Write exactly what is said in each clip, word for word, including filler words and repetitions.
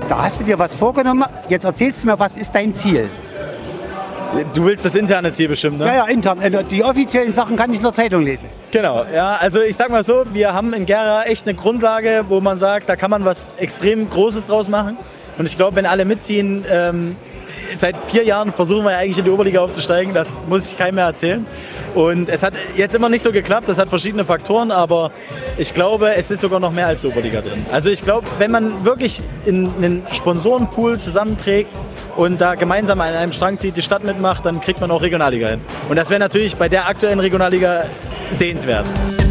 Da hast du dir was vorgenommen. Jetzt erzählst du mir, was ist dein Ziel? Du willst das interne Ziel bestimmen, ne? Ja, ja, intern. Die offiziellen Sachen kann ich in der Zeitung lesen. Genau, ja, also ich sag mal so, wir haben in Gera echt eine Grundlage, wo man sagt, da kann man was extrem Großes draus machen. Und ich glaube, wenn alle mitziehen, ähm, seit vier Jahren versuchen wir eigentlich in die Oberliga aufzusteigen, das muss ich keinem mehr erzählen. Und es hat jetzt immer nicht so geklappt, das hat verschiedene Faktoren, aber ich glaube, es ist sogar noch mehr als die Oberliga drin. Also ich glaube, wenn man wirklich in einen Sponsorenpool zusammenträgt und da gemeinsam an einem Strang zieht, die Stadt mitmacht, dann kriegt man auch Regionalliga hin. Und das wäre natürlich bei der aktuellen Regionalliga sehenswert.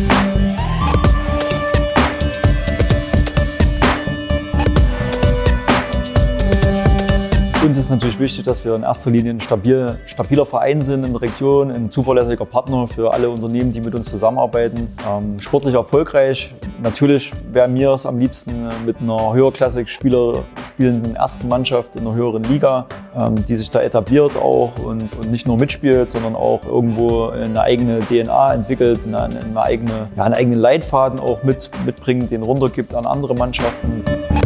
Uns ist natürlich wichtig, dass wir in erster Linie ein stabil, stabiler Verein sind in der Region, ein zuverlässiger Partner für alle Unternehmen, die mit uns zusammenarbeiten. Ähm, sportlich erfolgreich. Natürlich wäre mir es am liebsten mit einer höherklassig Spieler spielenden ersten Mannschaft in einer höheren Liga, ähm, die sich da etabliert auch und, und nicht nur mitspielt, sondern auch irgendwo eine eigene D N A entwickelt, eine, eine eigene, ja, einen eigenen Leitfaden auch mit, mitbringt, den runtergibt an andere Mannschaften.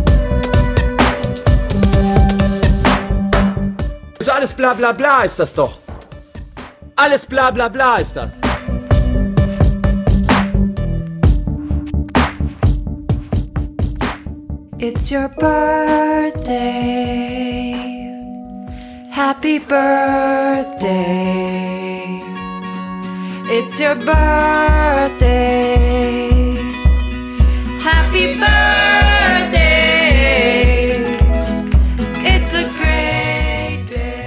Alles bla bla bla ist das doch. Alles bla bla bla ist das. It's your birthday. Happy birthday. It's your birthday. Happy birthday. It's a great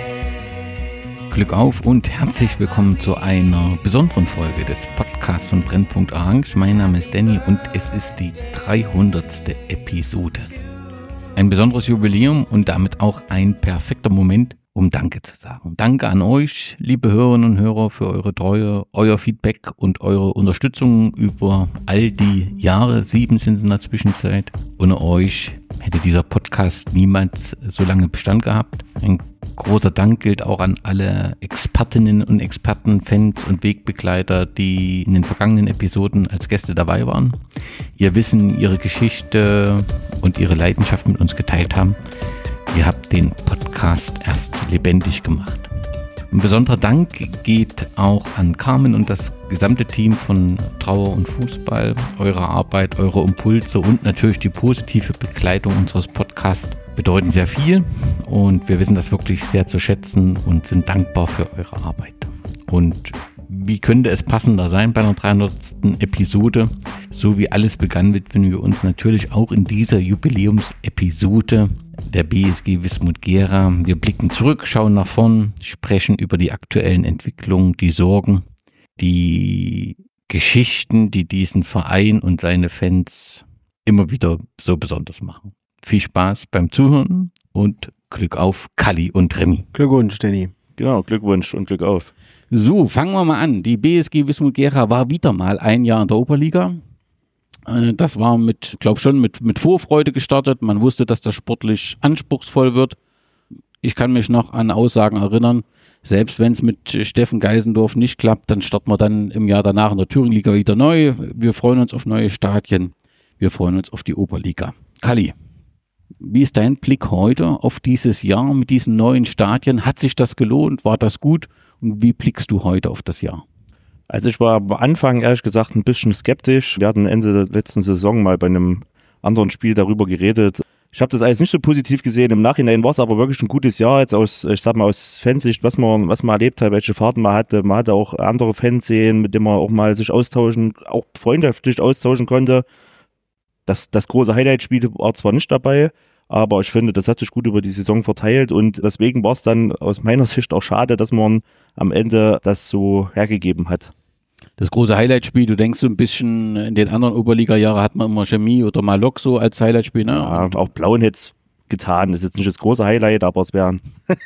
day. Glück auf und herzlich willkommen zu einer besonderen Folge des Podcasts von Brennpunkt Orange. Mein Name ist Danny und es ist die dreihundertste Episode. Ein besonderes Jubiläum und damit auch ein perfekter Moment, um Danke zu sagen. Danke an euch, liebe Hörerinnen und Hörer, für eure Treue, euer Feedback und eure Unterstützung über all die Jahre. Sieben sind es in der Zwischenzeit. Ohne euch hätte dieser Podcast niemals so lange Bestand gehabt. Ein großer Dank gilt auch an alle Expertinnen und Experten, Fans und Wegbegleiter, die in den vergangenen Episoden als Gäste dabei waren. Ihr Wissen, ihre Geschichte und ihre Leidenschaft mit uns geteilt haben. Ihr habt den Podcast erst lebendig gemacht. Ein besonderer Dank geht auch an Carmen und das gesamte Team von Trauer und Fußball. Eure Arbeit, eure Impulse und natürlich die positive Begleitung unseres Podcasts bedeuten sehr viel und wir wissen das wirklich sehr zu schätzen und sind dankbar für eure Arbeit. Und wie könnte es passender sein bei einer dreihundertsten Episode? So wie alles begann, widmen wir uns natürlich auch in dieser Jubiläumsepisode der B S G Wismut Gera. Wir blicken zurück, schauen nach vorn, sprechen über die aktuellen Entwicklungen, die Sorgen, die Geschichten, die diesen Verein und seine Fans immer wieder so besonders machen. Viel Spaß beim Zuhören und Glück auf, Kalli und Remy. Glückwunsch, Danny. Genau, Glückwunsch und Glück auf. So, fangen wir mal an. Die B S G Wismut Gera war wieder mal ein Jahr in der Oberliga. Das war mit, glaube schon, mit, mit Vorfreude gestartet. Man wusste, dass das sportlich anspruchsvoll wird. Ich kann mich noch an Aussagen erinnern, selbst wenn es mit Steffen Geisendorf nicht klappt, dann starten wir dann im Jahr danach in der Thüringenliga wieder neu. Wir freuen uns auf neue Stadien. Wir freuen uns auf die Oberliga. Kalli, wie ist dein Blick heute auf dieses Jahr mit diesen neuen Stadien? Hat sich das gelohnt? War das gut? Und wie blickst du heute auf das Jahr? Also ich war am Anfang ehrlich gesagt ein bisschen skeptisch. Wir hatten Ende der letzten Saison mal bei einem anderen Spiel darüber geredet. Ich habe das alles nicht so positiv gesehen. Im Nachhinein war es aber wirklich ein gutes Jahr jetzt aus, ich sag mal aus Fansicht, was man, was man erlebt hat, welche Fahrten man hatte. Man hatte auch andere Fans sehen, mit denen man auch mal sich austauschen, auch freundschaftlich austauschen konnte. Das, das große Highlight-Spiel war zwar nicht dabei, aber ich finde, das hat sich gut über die Saison verteilt und deswegen war es dann aus meiner Sicht auch schade, dass man am Ende das so hergegeben hat. Das große Highlight-Spiel, du denkst so ein bisschen, in den anderen Oberliga-Jahren hat man immer Chemie oder Malok so als Highlight-Spiel, ne? Ja, auch Blauen hätte es getan. Das ist jetzt nicht das große Highlight, aber es wäre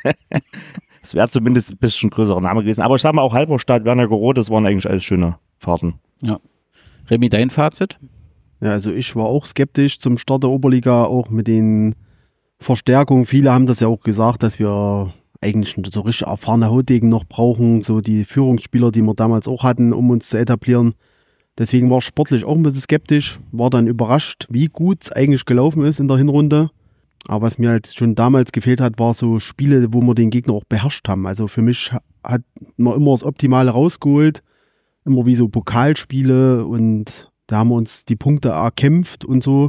es wäre zumindest ein bisschen größerer Name gewesen. Aber ich sag mal, auch Halberstadt, Wernigerode, das waren eigentlich alles schöne Fahrten. Ja. Remy, dein Fazit? Ja, also ich war auch skeptisch zum Start der Oberliga, auch mit den Verstärkungen. Viele haben das ja auch gesagt, dass wir eigentlich so richtig erfahrene Hautdegen noch brauchen, so die Führungsspieler, die wir damals auch hatten, um uns zu etablieren. Deswegen war ich sportlich auch ein bisschen skeptisch, war dann überrascht, wie gut es eigentlich gelaufen ist in der Hinrunde. Aber was mir halt schon damals gefehlt hat, war so Spiele, wo wir den Gegner auch beherrscht haben. Also für mich hat man immer das Optimale rausgeholt, immer wie so Pokalspiele und da haben wir uns die Punkte erkämpft und so.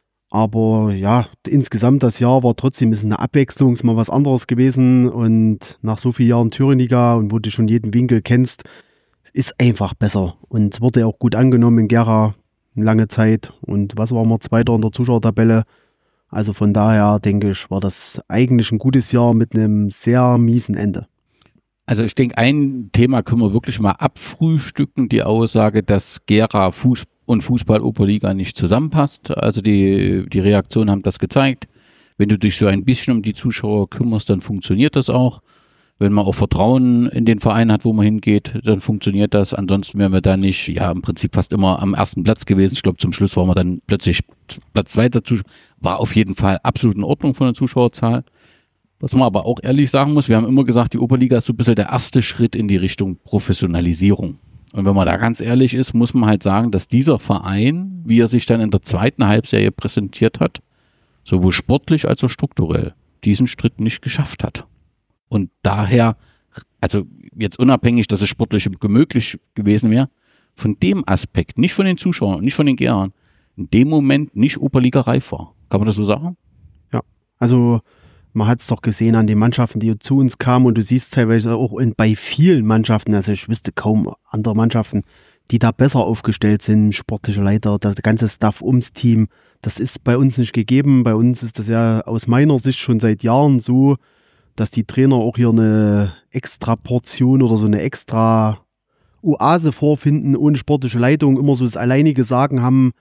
Aber ja, insgesamt das Jahr war trotzdem ist eine Abwechslung, ist mal was anderes gewesen und nach so vielen Jahren Thüringenliga und wo du schon jeden Winkel kennst, ist einfach besser und wurde auch gut angenommen in Gera lange Zeit und was waren wir, Zweiter in der Zuschauertabelle. Also von daher denke ich, war das eigentlich ein gutes Jahr mit einem sehr miesen Ende. Also ich denke, ein Thema können wir wirklich mal abfrühstücken, die Aussage, dass Gera Fuß und Fußball-Oberliga nicht zusammenpasst. Also die, die Reaktionen haben das gezeigt. Wenn du dich so ein bisschen um die Zuschauer kümmerst, dann funktioniert das auch. Wenn man auch Vertrauen in den Verein hat, wo man hingeht, dann funktioniert das. Ansonsten wären wir da nicht, ja, im Prinzip fast immer am ersten Platz gewesen. Ich glaube, zum Schluss waren wir dann plötzlich Platz zwei dazu. War auf jeden Fall absolut in Ordnung von der Zuschauerzahl. Was man aber auch ehrlich sagen muss, wir haben immer gesagt, die Oberliga ist so ein bisschen der erste Schritt in die Richtung Professionalisierung. Und wenn man da ganz ehrlich ist, muss man halt sagen, dass dieser Verein, wie er sich dann in der zweiten Halbserie präsentiert hat, sowohl sportlich als auch strukturell, diesen Schritt nicht geschafft hat. Und daher, also jetzt unabhängig, dass es sportlich möglich gewesen wäre, von dem Aspekt, nicht von den Zuschauern und nicht von den Gerern, in dem Moment nicht Oberliga reif war. Kann man das so sagen? Ja, also man hat es doch gesehen an den Mannschaften, die zu uns kamen und du siehst teilweise auch in, bei vielen Mannschaften, also ich wüsste kaum andere Mannschaften, die da besser aufgestellt sind, sportliche Leiter, das ganze Staff ums Team, das ist bei uns nicht gegeben. Bei uns ist das ja aus meiner Sicht schon seit Jahren so, dass die Trainer auch hier eine extra Portion oder so eine extra Oase vorfinden, ohne sportliche Leitung, immer so das alleinige Sagen haben,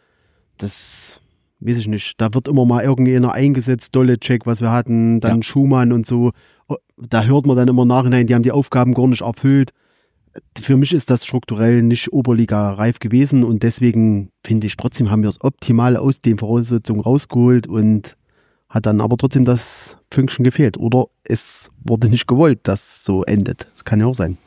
das weiß ich nicht, da wird immer mal irgendjemand eingesetzt, Dolecek, was wir hatten, dann ja. Schumann und so, da hört man dann immer nachhinein, die haben die Aufgaben gar nicht erfüllt. Für mich ist das strukturell nicht Oberliga-reif gewesen und deswegen finde ich, trotzdem haben wir das Optimale aus den Voraussetzungen rausgeholt und hat dann aber trotzdem das Fünkchen gefehlt. Oder es wurde nicht gewollt, dass so endet. Das kann ja auch sein.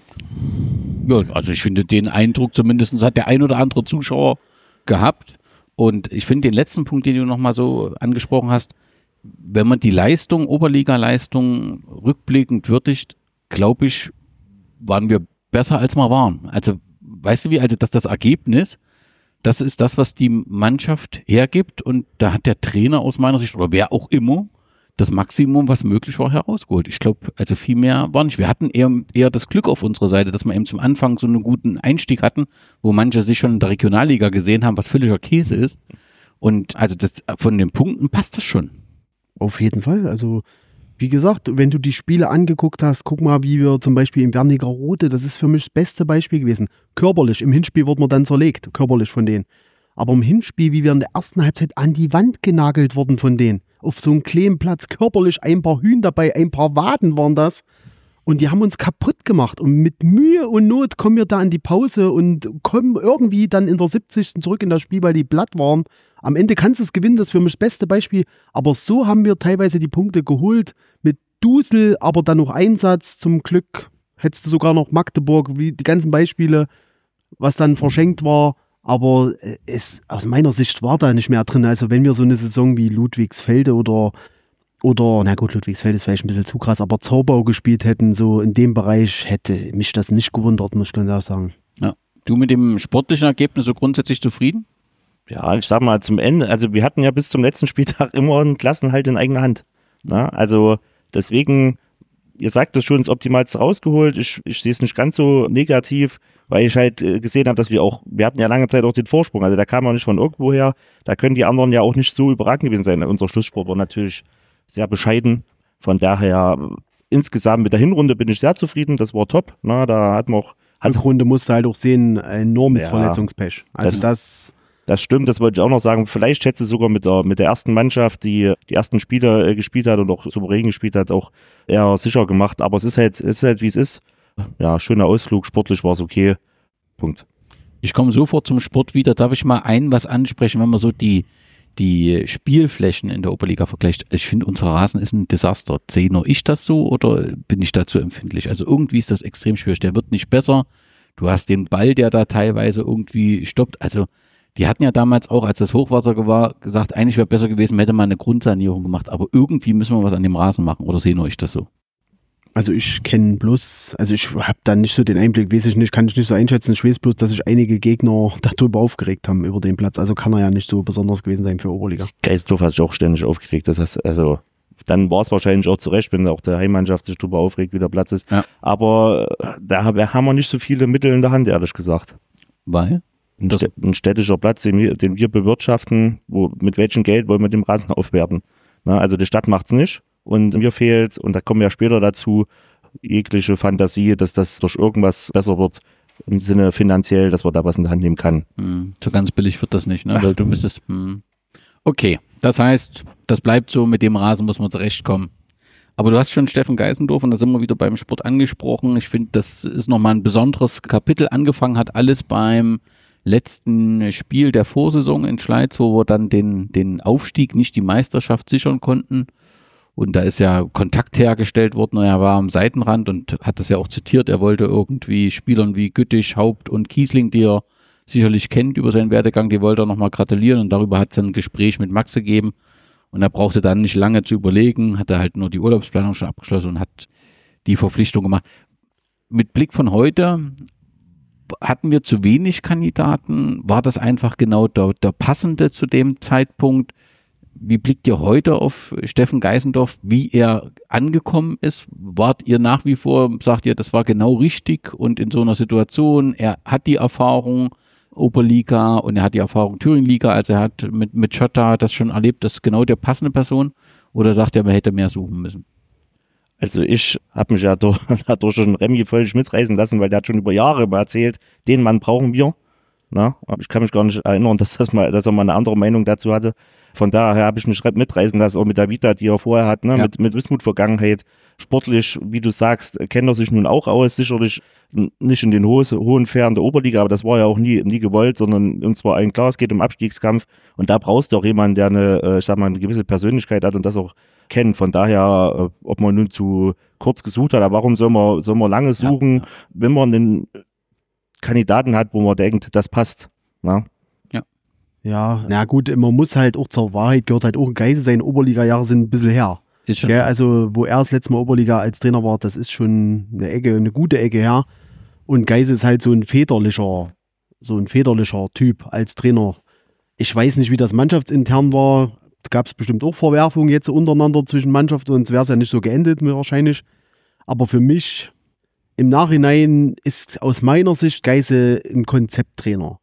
Ja, also ich finde, den Eindruck zumindest hat der ein oder andere Zuschauer gehabt. Und ich finde den letzten Punkt, den du nochmal so angesprochen hast, wenn man die Leistung, Oberliga-Leistung rückblickend würdigt, glaube ich, waren wir besser, als wir waren. Also, weißt du wie, also dass das Ergebnis, das ist das, was die Mannschaft hergibt und da hat der Trainer aus meiner Sicht oder wer auch immer das Maximum, was möglich war, herausgeholt. Ich glaube, also viel mehr war nicht. Wir hatten eher, eher das Glück auf unserer Seite, dass wir eben zum Anfang so einen guten Einstieg hatten, wo manche sich schon in der Regionalliga gesehen haben, was völliger Käse ist. Und also das, von den Punkten passt das schon. Auf jeden Fall. Also wie gesagt, wenn du die Spiele angeguckt hast, guck mal, wie wir zum Beispiel im Wernigerode, das ist für mich das beste Beispiel gewesen. Körperlich, im Hinspiel wurde man dann zerlegt, körperlich von denen. Aber im Hinspiel, wie wir in der ersten Halbzeit an die Wand genagelt wurden von denen. Auf so einem kleinen Platz, körperlich ein paar Hühn dabei, ein paar Waden waren das. Und die haben uns kaputt gemacht. Und mit Mühe und Not kommen wir da in die Pause und kommen irgendwie dann in der siebzigsten zurück in das Spiel, weil die platt waren. Am Ende kannst du es gewinnen, das ist für mich das beste Beispiel. Aber so haben wir teilweise die Punkte geholt. Mit Dusel, aber dann noch Einsatz. Zum Glück hättest du sogar noch Magdeburg, wie die ganzen Beispiele, was dann verschenkt war. Aber es, aus meiner Sicht war da nicht mehr drin. Also wenn wir so eine Saison wie Ludwigsfelde oder, oder na gut, Ludwigsfelde ist vielleicht ein bisschen zu krass, aber Zorbau gespielt hätten, so in dem Bereich, hätte mich das nicht gewundert, muss ich ganz ehrlich sagen. Ja. Du mit dem sportlichen Ergebnis so grundsätzlich zufrieden? Ja, ich sag mal zum Ende, also wir hatten ja bis zum letzten Spieltag immer einen Klassenhalt in eigener Hand. Na, also deswegen, ihr sagt das schon, das Optimalste rausgeholt. Ich, ich sehe es nicht ganz so negativ, weil ich halt gesehen habe, dass wir auch, wir hatten ja lange Zeit auch den Vorsprung, also da kam auch nicht von irgendwo her, da können die anderen ja auch nicht so überragend gewesen sein. Unser Schlusssport war natürlich sehr bescheiden, von daher insgesamt mit der Hinrunde bin ich sehr zufrieden, das war top, na, da hatten wir auch... Hat Runde musste halt auch sehen, ein enormes ja, Verletzungspech. Also das... das Das stimmt, das wollte ich auch noch sagen. Vielleicht hätte sie sogar mit der, mit der ersten Mannschaft, die die ersten Spiele äh, gespielt hat und auch souverän gespielt hat, auch eher sicher gemacht. Aber es ist halt, es ist halt, wie es ist. Ja, schöner Ausflug, sportlich war es okay. Punkt. Ich komme sofort zum Sport wieder. Darf ich mal ein was ansprechen, wenn man so die, die Spielflächen in der Oberliga vergleicht? Ich finde, unser Rasen ist ein Desaster. Sehe nur ich das so oder bin ich dazu empfindlich? Also irgendwie ist das extrem schwierig. Der wird nicht besser. Du hast den Ball, der da teilweise irgendwie stoppt. Also Die hatten ja damals auch, als das Hochwasser war, gesagt, eigentlich wäre besser gewesen, man hätte mal eine Grundsanierung gemacht. Aber irgendwie müssen wir was an dem Rasen machen. Oder sehen euch das so? Also ich kenne bloß, also ich habe da nicht so den Einblick, weiß ich nicht, kann ich nicht so einschätzen. Ich weiß bloß, dass sich einige Gegner darüber aufgeregt haben, über den Platz. Also kann er ja nicht so besonders gewesen sein für Oberliga. Geisdorf hat sich auch ständig aufgeregt. Das heißt, also dann war es wahrscheinlich auch zu Recht, wenn auch der Heimmannschaft sich darüber aufregt, wie der Platz ist. Ja. Aber da haben wir nicht so viele Mittel in der Hand, ehrlich gesagt. Weil? Ein, Städ- ein städtischer Platz, den wir, den wir bewirtschaften, wo, mit welchem Geld wollen wir den Rasen aufwerten? Na, also die Stadt macht es nicht und mir fehlt, und da kommen wir später dazu, jegliche Fantasie, dass das durch irgendwas besser wird, im Sinne finanziell, dass man da was in die Hand nehmen kann. Hm, so ganz billig wird das nicht, ne? Weil du müsstest, hm. Okay, das heißt, das bleibt so, mit dem Rasen muss man zurechtkommen. Aber du hast schon Steffen Geisendorf, und da sind wir wieder beim Sport angesprochen. Ich finde, das ist nochmal ein besonderes Kapitel. Angefangen hat alles beim letzten Spiel der Vorsaison in Schleiz, wo wir dann den, den Aufstieg, nicht die Meisterschaft sichern konnten. Und da ist ja Kontakt hergestellt worden, und er war am Seitenrand und hat das ja auch zitiert. Er wollte irgendwie Spielern wie Güttich, Haupt und Kiesling, die er sicherlich kennt über seinen Werdegang, die wollte er nochmal gratulieren, und darüber hat es ein Gespräch mit Max gegeben. Und er brauchte dann nicht lange zu überlegen, hat er halt nur die Urlaubsplanung schon abgeschlossen und hat die Verpflichtung gemacht. Mit Blick von heute, hatten wir zu wenig Kandidaten? War das einfach genau der, der passende zu dem Zeitpunkt? Wie blickt ihr heute auf Steffen Geisendorf, wie er angekommen ist? Wart ihr nach wie vor, sagt ihr, das war genau richtig, und in so einer Situation, er hat die Erfahrung Oberliga und er hat die Erfahrung Thüringenliga, also er hat mit, mit Schotta das schon erlebt, das ist genau der passende Person, oder sagt er, man hätte mehr suchen müssen? Also ich habe mich ja durch, dadurch schon Remy völlig mitreißen lassen, weil der hat schon über Jahre mal erzählt, den Mann brauchen wir. Na, aber ich kann mich gar nicht erinnern, dass, das mal, dass er mal eine andere Meinung dazu hatte. Von daher habe ich mich mitreißen lassen, auch mit der Vita, die er vorher hat, ne? ja. mit, mit Wismut-Vergangenheit. Sportlich, wie du sagst, kennt er sich nun auch aus, sicherlich nicht in den ho- hohen Sphären der Oberliga, aber das war ja auch nie, nie gewollt, sondern uns war allen klar, es geht um Abstiegskampf, und da brauchst du auch jemanden, der eine, ich sag mal, eine gewisse Persönlichkeit hat und das auch kennt. Von daher, ob man nun zu kurz gesucht hat, aber warum soll man, soll man lange suchen, ja. wenn man einen Kandidaten hat, wo man denkt, das passt. Na? Ja, na gut, man muss halt auch zur Wahrheit, gehört halt auch ein Geise, seine Oberliga-Jahre sind ein bisschen her. Ist schon. Gell, also, wo er das letzte Mal Oberliga als Trainer war, das ist schon eine Ecke, eine gute Ecke her. Und Geise ist halt so ein väterlicher, so ein väterlicher Typ als Trainer. Ich weiß nicht, wie das mannschaftsintern war. Da gab es bestimmt auch Verwerfungen jetzt untereinander zwischen Mannschaft, sonst wäre es ja nicht so geendet wahrscheinlich. Aber für mich im Nachhinein ist aus meiner Sicht Geise ein Konzepttrainer.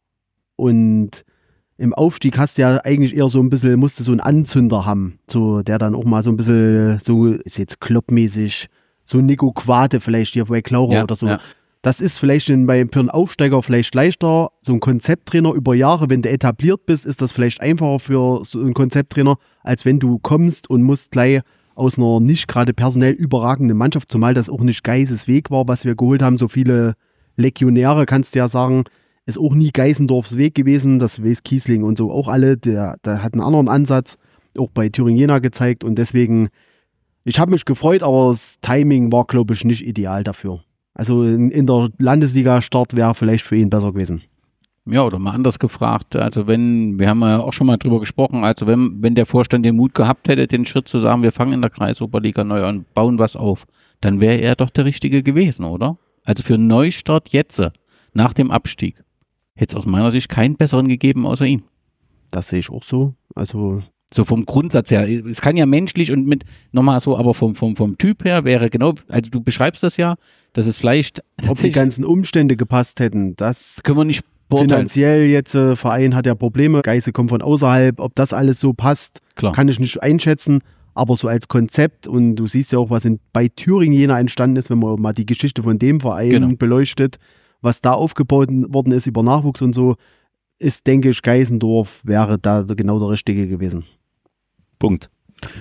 Und im Aufstieg hast du ja eigentlich eher so ein bisschen, musst du so einen Anzünder haben, so, der dann auch mal so ein bisschen, so ist jetzt kloppmäßig, so Nico Quate vielleicht hier bei Klaurer ja, oder so. Ja. Das ist vielleicht in, bei, für einen Aufsteiger vielleicht leichter, so ein Konzepttrainer über Jahre, wenn du etabliert bist, ist das vielleicht einfacher für so einen Konzepttrainer, als wenn du kommst und musst gleich aus einer nicht gerade personell überragenden Mannschaft, zumal das auch nicht Geises Weg war, was wir geholt haben, so viele Legionäre, kannst du ja sagen, ist auch nie Geisendorfs Weg gewesen, das weiß Kiesling und so auch alle, der, der hat einen anderen Ansatz, auch bei Thüringen Jena gezeigt, und deswegen, ich habe mich gefreut, aber das Timing war, glaube ich, nicht ideal dafür. Also in, in der Landesliga-Start wäre vielleicht für ihn besser gewesen. Ja, oder mal anders gefragt, also wenn, wir haben ja auch schon mal drüber gesprochen, also wenn, wenn der Vorstand den Mut gehabt hätte, den Schritt zu sagen, wir fangen in der Kreisoberliga neu an, bauen was auf, dann wäre er doch der Richtige gewesen, oder? Also für einen Neustart jetzt, nach dem Abstieg, hätte es aus meiner Sicht keinen besseren gegeben außer ihn. Das sehe ich auch so. Also so vom Grundsatz her. Es kann ja menschlich und mit, nochmal so, aber vom, vom, vom Typ her wäre genau, also du beschreibst das ja, dass es vielleicht ob die ganzen Umstände gepasst hätten, das können wir nicht beurteilen. Finanziell jetzt, äh, Verein hat ja Probleme, Geise kommt von außerhalb, ob das alles so passt, Klar. kann ich nicht einschätzen, aber so als Konzept, und du siehst ja auch, was in, bei Thüringen Jena entstanden ist, wenn man mal die Geschichte von dem Verein genau. beleuchtet, was da aufgebaut worden ist über Nachwuchs und so, ist, denke ich, Geisendorf wäre da genau der Richtige gewesen. Punkt.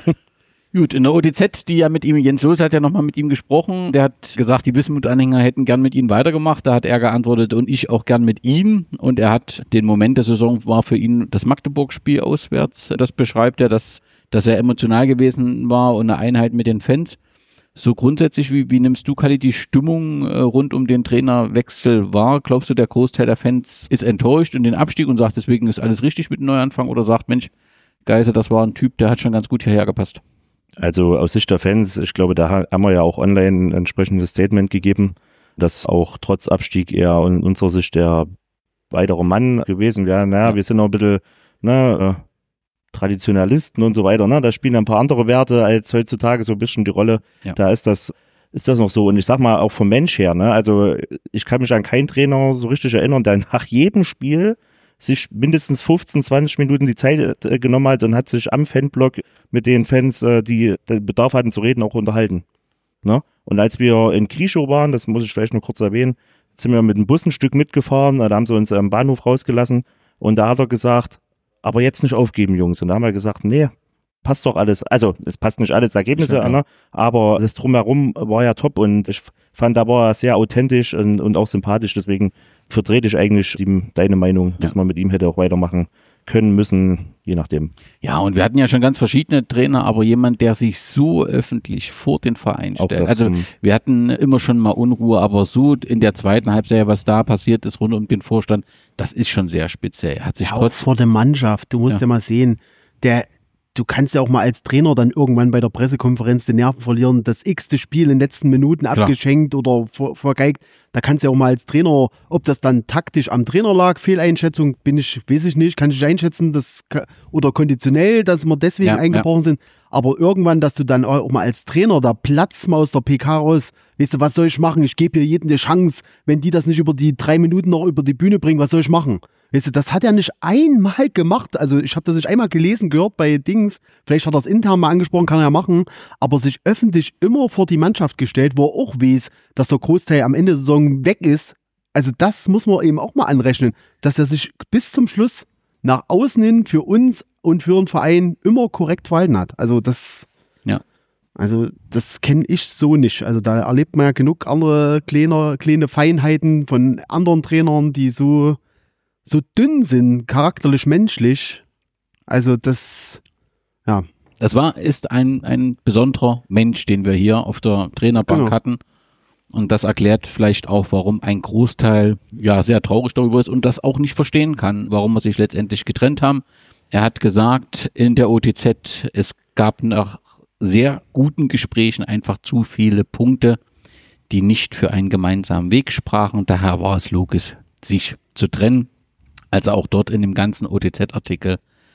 Gut, in der O T Z, die ja mit ihm, Jens Loos hat ja nochmal mit ihm gesprochen, der hat gesagt, die Wismut-Anhänger hätten gern mit ihm weitergemacht, da hat er geantwortet, und ich auch gern mit ihm, und er hat den Moment der Saison, war für ihn das Magdeburg-Spiel auswärts, das beschreibt er, dass, dass er emotional gewesen war und eine Einheit mit den Fans. So grundsätzlich, wie, wie nimmst du, Kali, die Stimmung äh, rund um den Trainerwechsel wahr? Glaubst du, der Großteil der Fans ist enttäuscht in den Abstieg und sagt, deswegen ist alles richtig mit dem Neuanfang, oder sagt, Mensch, Geise, das war ein Typ, der hat schon ganz gut hierher gepasst? Also aus Sicht der Fans, ich glaube, da haben wir ja auch online ein entsprechendes Statement gegeben, dass auch trotz Abstieg eher in unserer Sicht der weitere Mann gewesen wäre. Naja, ja. Wir sind noch ein bisschen ne, äh, Traditionalisten und so weiter. Ne? Da spielen ein paar andere Werte als heutzutage so ein bisschen die Rolle. Ja. Da ist das ist das noch so. Und ich sag mal, auch vom Mensch her, ne? Also ich kann mich an keinen Trainer so richtig erinnern, der nach jedem Spiel sich mindestens fünfzehn, zwanzig Minuten die Zeit äh, genommen hat und hat sich am Fanblock mit den Fans, äh, die den Bedarf hatten zu reden, auch unterhalten. Ne? Und als wir in Krieschow waren, das muss ich vielleicht noch kurz erwähnen, sind wir mit dem Bus ein Stück mitgefahren, da haben sie uns am Bahnhof rausgelassen und da hat er gesagt, aber jetzt nicht aufgeben, Jungs. Und da haben wir gesagt, nee, passt doch alles. Also es passt nicht alles Ergebnisse an, ne? Aber das Drumherum war ja top und ich fand, da war er sehr authentisch und, und auch sympathisch, deswegen vertrete ich eigentlich die, deine Meinung, dass ja. man mit ihm hätte auch weitermachen können, müssen, je nachdem. Ja, und wir hatten ja schon ganz verschiedene Trainer, aber jemand, der sich so öffentlich vor den Verein stellt. Also wir hatten immer schon mal Unruhe, aber so in der zweiten Halbserie, was da passiert ist rund um den Vorstand, das ist schon sehr speziell. Er hat sich ja, trotz auch vor der Mannschaft, du musst ja, ja mal sehen, der du kannst ja auch mal als Trainer dann irgendwann bei der Pressekonferenz die Nerven verlieren, das x-te Spiel in den letzten Minuten Klar. abgeschenkt oder ver- vergeigt. Da kannst du ja auch mal als Trainer, ob das dann taktisch am Trainer lag, Fehleinschätzung, bin ich, weiß ich nicht, kann ich einschätzen, das, oder konditionell, dass wir deswegen ja, eingebrochen ja. sind. Aber irgendwann, dass du dann auch mal als Trainer da platzt mal aus der P K raus, weißt du, was soll ich machen? Ich gebe hier jedem eine Chance, wenn die das nicht über die drei Minuten noch über die Bühne bringen, was soll ich machen? Weißt du, das hat er nicht einmal gemacht. Also ich habe das nicht einmal gelesen, gehört bei Dings. Vielleicht hat er es intern mal angesprochen, kann er ja machen. Aber sich öffentlich immer vor die Mannschaft gestellt, wo er auch weiß, dass der Großteil am Ende der Saison weg ist. Also das muss man eben auch mal anrechnen, dass er sich bis zum Schluss nach außen hin für uns und für den Verein immer korrekt verhalten hat. Also das, ja. also das kenne ich so nicht. Also da erlebt man ja genug andere kleine, kleine Feinheiten von anderen Trainern, die so so dünn sind, charakterlich, menschlich. Also das, ja. Das war, ist ein, ein besonderer Mensch, den wir hier auf der Trainerbank genau. hatten. Und das erklärt vielleicht auch, warum ein Großteil ja sehr traurig darüber ist und das auch nicht verstehen kann, warum wir sich letztendlich getrennt haben. Er hat gesagt in der O T Z, es gab nach sehr guten Gesprächen einfach zu viele Punkte, die nicht für einen gemeinsamen Weg sprachen. Und daher war es logisch, sich zu trennen. Also auch dort in dem ganzen O T Z-Artikel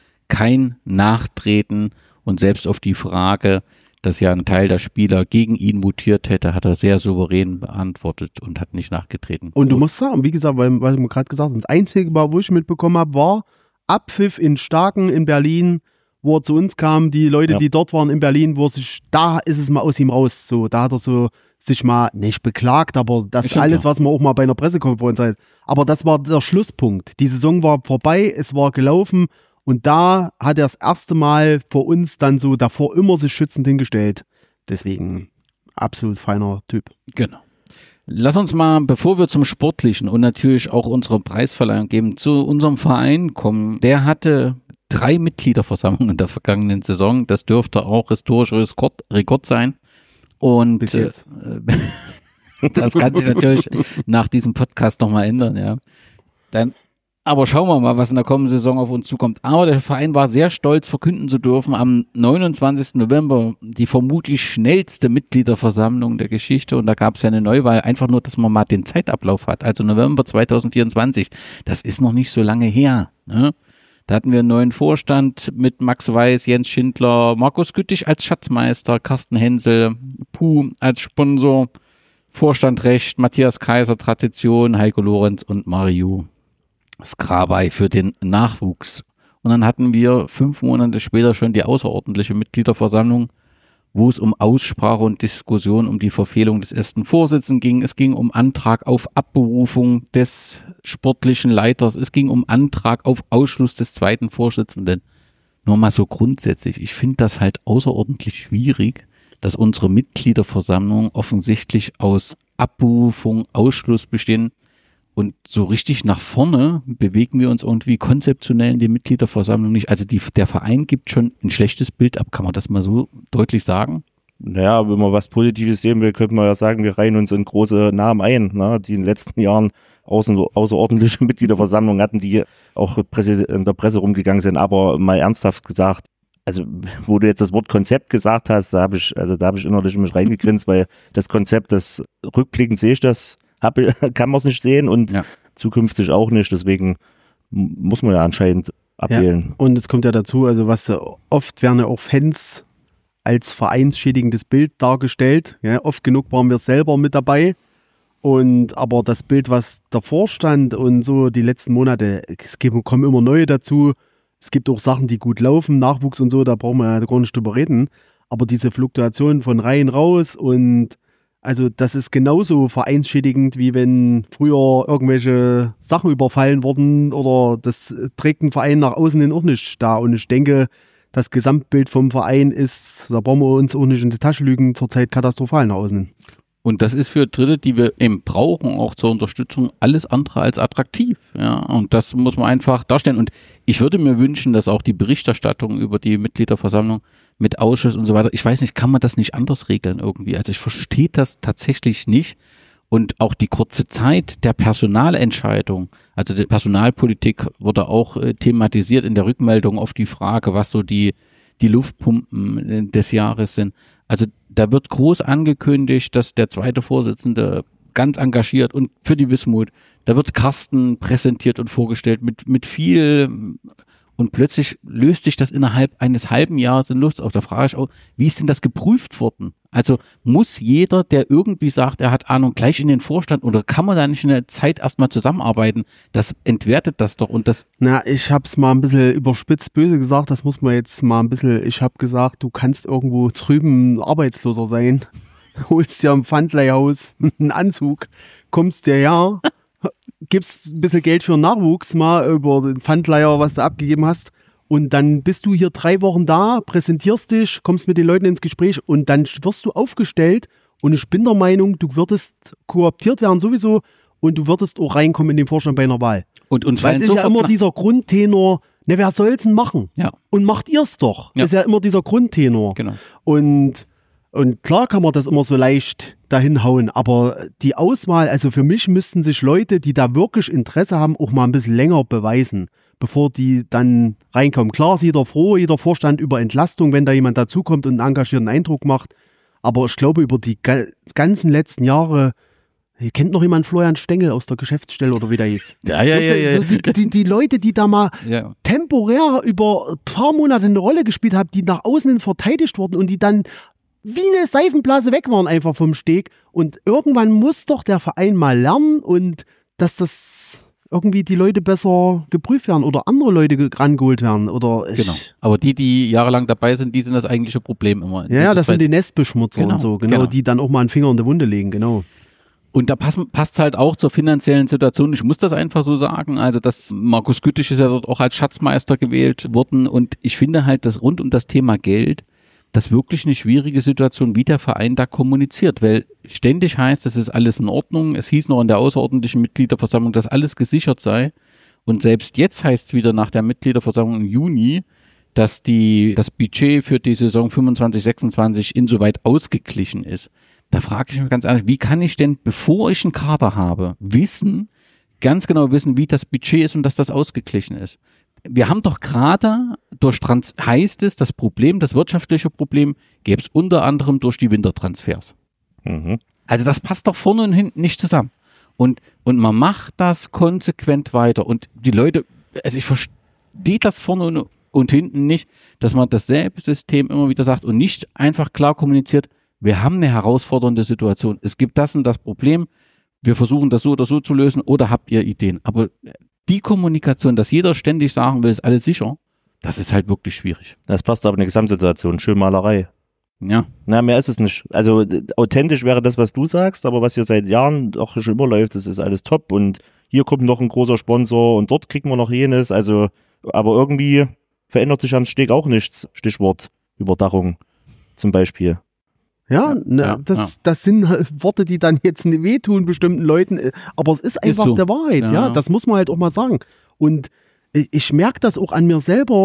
kein Nachtreten und selbst auf die Frage, dass ja ein Teil der Spieler gegen ihn mutiert hätte, hat er sehr souverän beantwortet und hat nicht nachgetreten. Und du musst sagen, wie gesagt, weil, weil du gerade gesagt hast, das Einzige, wo ich mitbekommen habe, war Abpfiff in Starken in Berlin, wo er zu uns kam, die Leute, ja. die dort waren in Berlin, wo sich, da ist es mal aus ihm raus. So, da hat er so sich mal nicht beklagt, aber das ist alles, klar. was man auch mal bei einer Pressekonferenz hat. Aber das war der Schlusspunkt. Die Saison war vorbei, es war gelaufen und da hat er das erste Mal vor uns dann so davor immer sich schützend hingestellt. Deswegen absolut feiner Typ. Genau. Lass uns mal, bevor wir zum Sportlichen und natürlich auch unsere Preisverleihung geben, zu unserem Verein kommen. Der hatte drei Mitgliederversammlungen in der vergangenen Saison. Das dürfte auch historischer Rekord sein. Und bis jetzt. Äh, das kann sich natürlich nach diesem Podcast nochmal ändern, ja. Dann, aber schauen wir mal, was in der kommenden Saison auf uns zukommt. Aber der Verein war sehr stolz, verkünden zu dürfen, am neunundzwanzigsten November die vermutlich schnellste Mitgliederversammlung der Geschichte. Und da gab es ja eine Neuwahl, einfach nur, dass man mal den Zeitablauf hat. Also November zweitausendvierundzwanzig, das ist noch nicht so lange her, ne? Da hatten wir einen neuen Vorstand mit Max Weiß, Jens Schindler, Markus Güttich als Schatzmeister, Carsten Hensel, Puh als Sponsor, Vorstand Recht, Matthias Kaiser Tradition, Heiko Lorenz und Mario Skrabay für den Nachwuchs. Und dann hatten wir fünf Monate später schon die außerordentliche Mitgliederversammlung, wo es um Aussprache und Diskussion um die Verfehlung des ersten Vorsitzenden ging. Es ging um Antrag auf Abberufung des sportlichen Leiters. Es ging um Antrag auf Ausschluss des zweiten Vorsitzenden. Nur mal so grundsätzlich. Ich finde das halt außerordentlich schwierig, dass unsere Mitgliederversammlungen offensichtlich aus Abberufung, Ausschluss bestehen. Und so richtig nach vorne bewegen wir uns irgendwie konzeptionell in die Mitgliederversammlung nicht. Also die, der Verein gibt schon ein schlechtes Bild ab, kann man das mal so deutlich sagen? Naja, wenn man was Positives sehen will, könnte man ja sagen, wir reihen uns in große Namen ein, ne, die in den letzten Jahren außen, außerordentliche Mitgliederversammlungen hatten, die auch Presse, in der Presse rumgegangen sind. Aber mal ernsthaft gesagt, also wo du jetzt das Wort Konzept gesagt hast, da habe ich, also da habe ich innerlich mich reingegrinst, weil das Konzept, das rückblickend sehe ich das, hab, kann man es nicht sehen und ja. zukünftig auch nicht. Deswegen muss man ja anscheinend abwählen. Ja. Und es kommt ja dazu, also was oft werden ja auch Fans als vereinsschädigendes Bild dargestellt. Ja, oft genug waren wir selber mit dabei. Und aber das Bild, was davor stand und so die letzten Monate, es gibt, kommen immer neue dazu. Es gibt auch Sachen, die gut laufen, Nachwuchs und so, da brauchen wir ja gar nicht drüber reden. Aber diese Fluktuation von rein raus und also das ist genauso vereinsschädigend, wie wenn früher irgendwelche Sachen überfallen wurden oder das trägt ein Verein nach außen hin auch nicht da. Und ich denke, das Gesamtbild vom Verein ist, da brauchen wir uns auch nicht in die Tasche lügen, zurzeit katastrophal nach außen hin. Und das ist für Dritte, die wir eben brauchen, auch zur Unterstützung, alles andere als attraktiv. Ja, und das muss man einfach darstellen. Und ich würde mir wünschen, dass auch die Berichterstattung über die Mitgliederversammlung mit Ausschuss und so weiter, ich weiß nicht, kann man das nicht anders regeln irgendwie? Also ich verstehe das tatsächlich nicht. Und auch die kurze Zeit der Personalentscheidung, also die Personalpolitik wurde auch äh, thematisiert in der Rückmeldung auf die Frage, was so die, die Luftpumpen des Jahres sind. Also da wird groß angekündigt, dass der zweite Vorsitzende ganz engagiert und für die Wismut, da wird Carsten präsentiert und vorgestellt mit, mit viel und plötzlich löst sich das innerhalb eines halben Jahres in Luft auf. Da frage ich auch, wie ist denn das geprüft worden? Also muss jeder, der irgendwie sagt, er hat Ahnung, gleich in den Vorstand oder kann man da nicht in der Zeit erstmal zusammenarbeiten? Das entwertet das doch und das... Na, ich hab's mal ein bisschen überspitzt böse gesagt, das muss man jetzt mal ein bisschen, ich hab gesagt, du kannst irgendwo drüben Arbeitsloser sein, holst dir im Pfandleihhaus einen Anzug, kommst dir ja, gibst ein bisschen Geld für den Nachwuchs mal über den Pfandleiher, was du abgegeben hast. Und dann bist du hier drei Wochen da, präsentierst dich, kommst mit den Leuten ins Gespräch und dann wirst du aufgestellt. Und ich bin der Meinung, du würdest kooptiert werden sowieso und du würdest auch reinkommen in den Vorstand bei einer Wahl. Und, und weil es ist ja immer dieser Grundtenor, ne, wer soll's denn machen? Ja. Und macht ihr's doch. Ja. Das ist ja immer dieser Grundtenor. Genau. Und, und klar kann man das immer so leicht dahin hauen, aber die Auswahl, also für mich müssten sich Leute, die da wirklich Interesse haben, auch mal ein bisschen länger beweisen, bevor die dann reinkommen. Klar ist jeder froh, jeder Vorstand über Entlastung, wenn da jemand dazukommt und einen engagierten Eindruck macht. Aber ich glaube, über die ganzen letzten Jahre, ihr kennt noch jemand Florian Stengel aus der Geschäftsstelle oder wie der hieß? Ja, ja, ja. ja. So die, die, die Leute, die da mal ja. temporär über ein paar Monate eine Rolle gespielt haben, die nach außen hin verteidigt wurden und die dann wie eine Seifenblase weg waren einfach vom Steg. Und irgendwann muss doch der Verein mal lernen und dass das irgendwie die Leute besser geprüft werden oder andere Leute rangeholt werden. Oder ich genau. Aber die, die jahrelang dabei sind, die sind das eigentliche Problem immer. Ja, das sind die Nestbeschmutzer genau, und so, genau, genau, die dann auch mal einen Finger in die Wunde legen, genau. Und da passt es halt auch zur finanziellen Situation. Ich muss das einfach so sagen. Also das Markus Güttich ist ja dort auch als Schatzmeister gewählt worden und ich finde halt, dass rund um das Thema Geld das wirklich eine schwierige Situation, wie der Verein da kommuniziert, weil ständig heißt, es ist alles in Ordnung. Es hieß noch in der außerordentlichen Mitgliederversammlung, dass alles gesichert sei. Und selbst jetzt heißt es wieder nach der Mitgliederversammlung im Juni, dass die, das Budget für die Saison fünfundzwanzig sechsundzwanzig insoweit ausgeglichen ist. Da frage ich mich ganz ehrlich, wie kann ich denn, bevor ich einen Kader habe, wissen, ganz genau wissen, wie das Budget ist und dass das ausgeglichen ist? Wir haben doch gerade durch Trans heißt es, das Problem, das wirtschaftliche Problem, gäbe es unter anderem durch die Wintertransfers. Mhm. Also das passt doch vorne und hinten nicht zusammen. Und, und man macht das konsequent weiter. Und die Leute, also ich verstehe das vorne und, und hinten nicht, dass man dasselbe System immer wieder sagt und nicht einfach klar kommuniziert, wir haben eine herausfordernde Situation. Es gibt das und das Problem, wir versuchen das so oder so zu lösen oder habt ihr Ideen? Aber die Kommunikation, dass jeder ständig sagen will, ist alles sicher, das ist halt wirklich schwierig. Das passt aber in die Gesamtsituation. Schönmalerei. Ja. Na, mehr ist es nicht. Also authentisch wäre das, was du sagst, aber was hier seit Jahren auch schon immer läuft, das ist alles top und hier kommt noch ein großer Sponsor und dort kriegen wir noch jenes. Also, aber irgendwie verändert sich am Steg auch nichts. Stichwort Überdachung zum Beispiel. Ja, ja, ne, ja, das, ja. das sind halt Worte, die dann jetzt nicht wehtun bestimmten Leuten, aber es ist einfach ist so. der Wahrheit, ja. ja, das muss man halt auch mal sagen. Und ich, ich merke das auch an mir selber,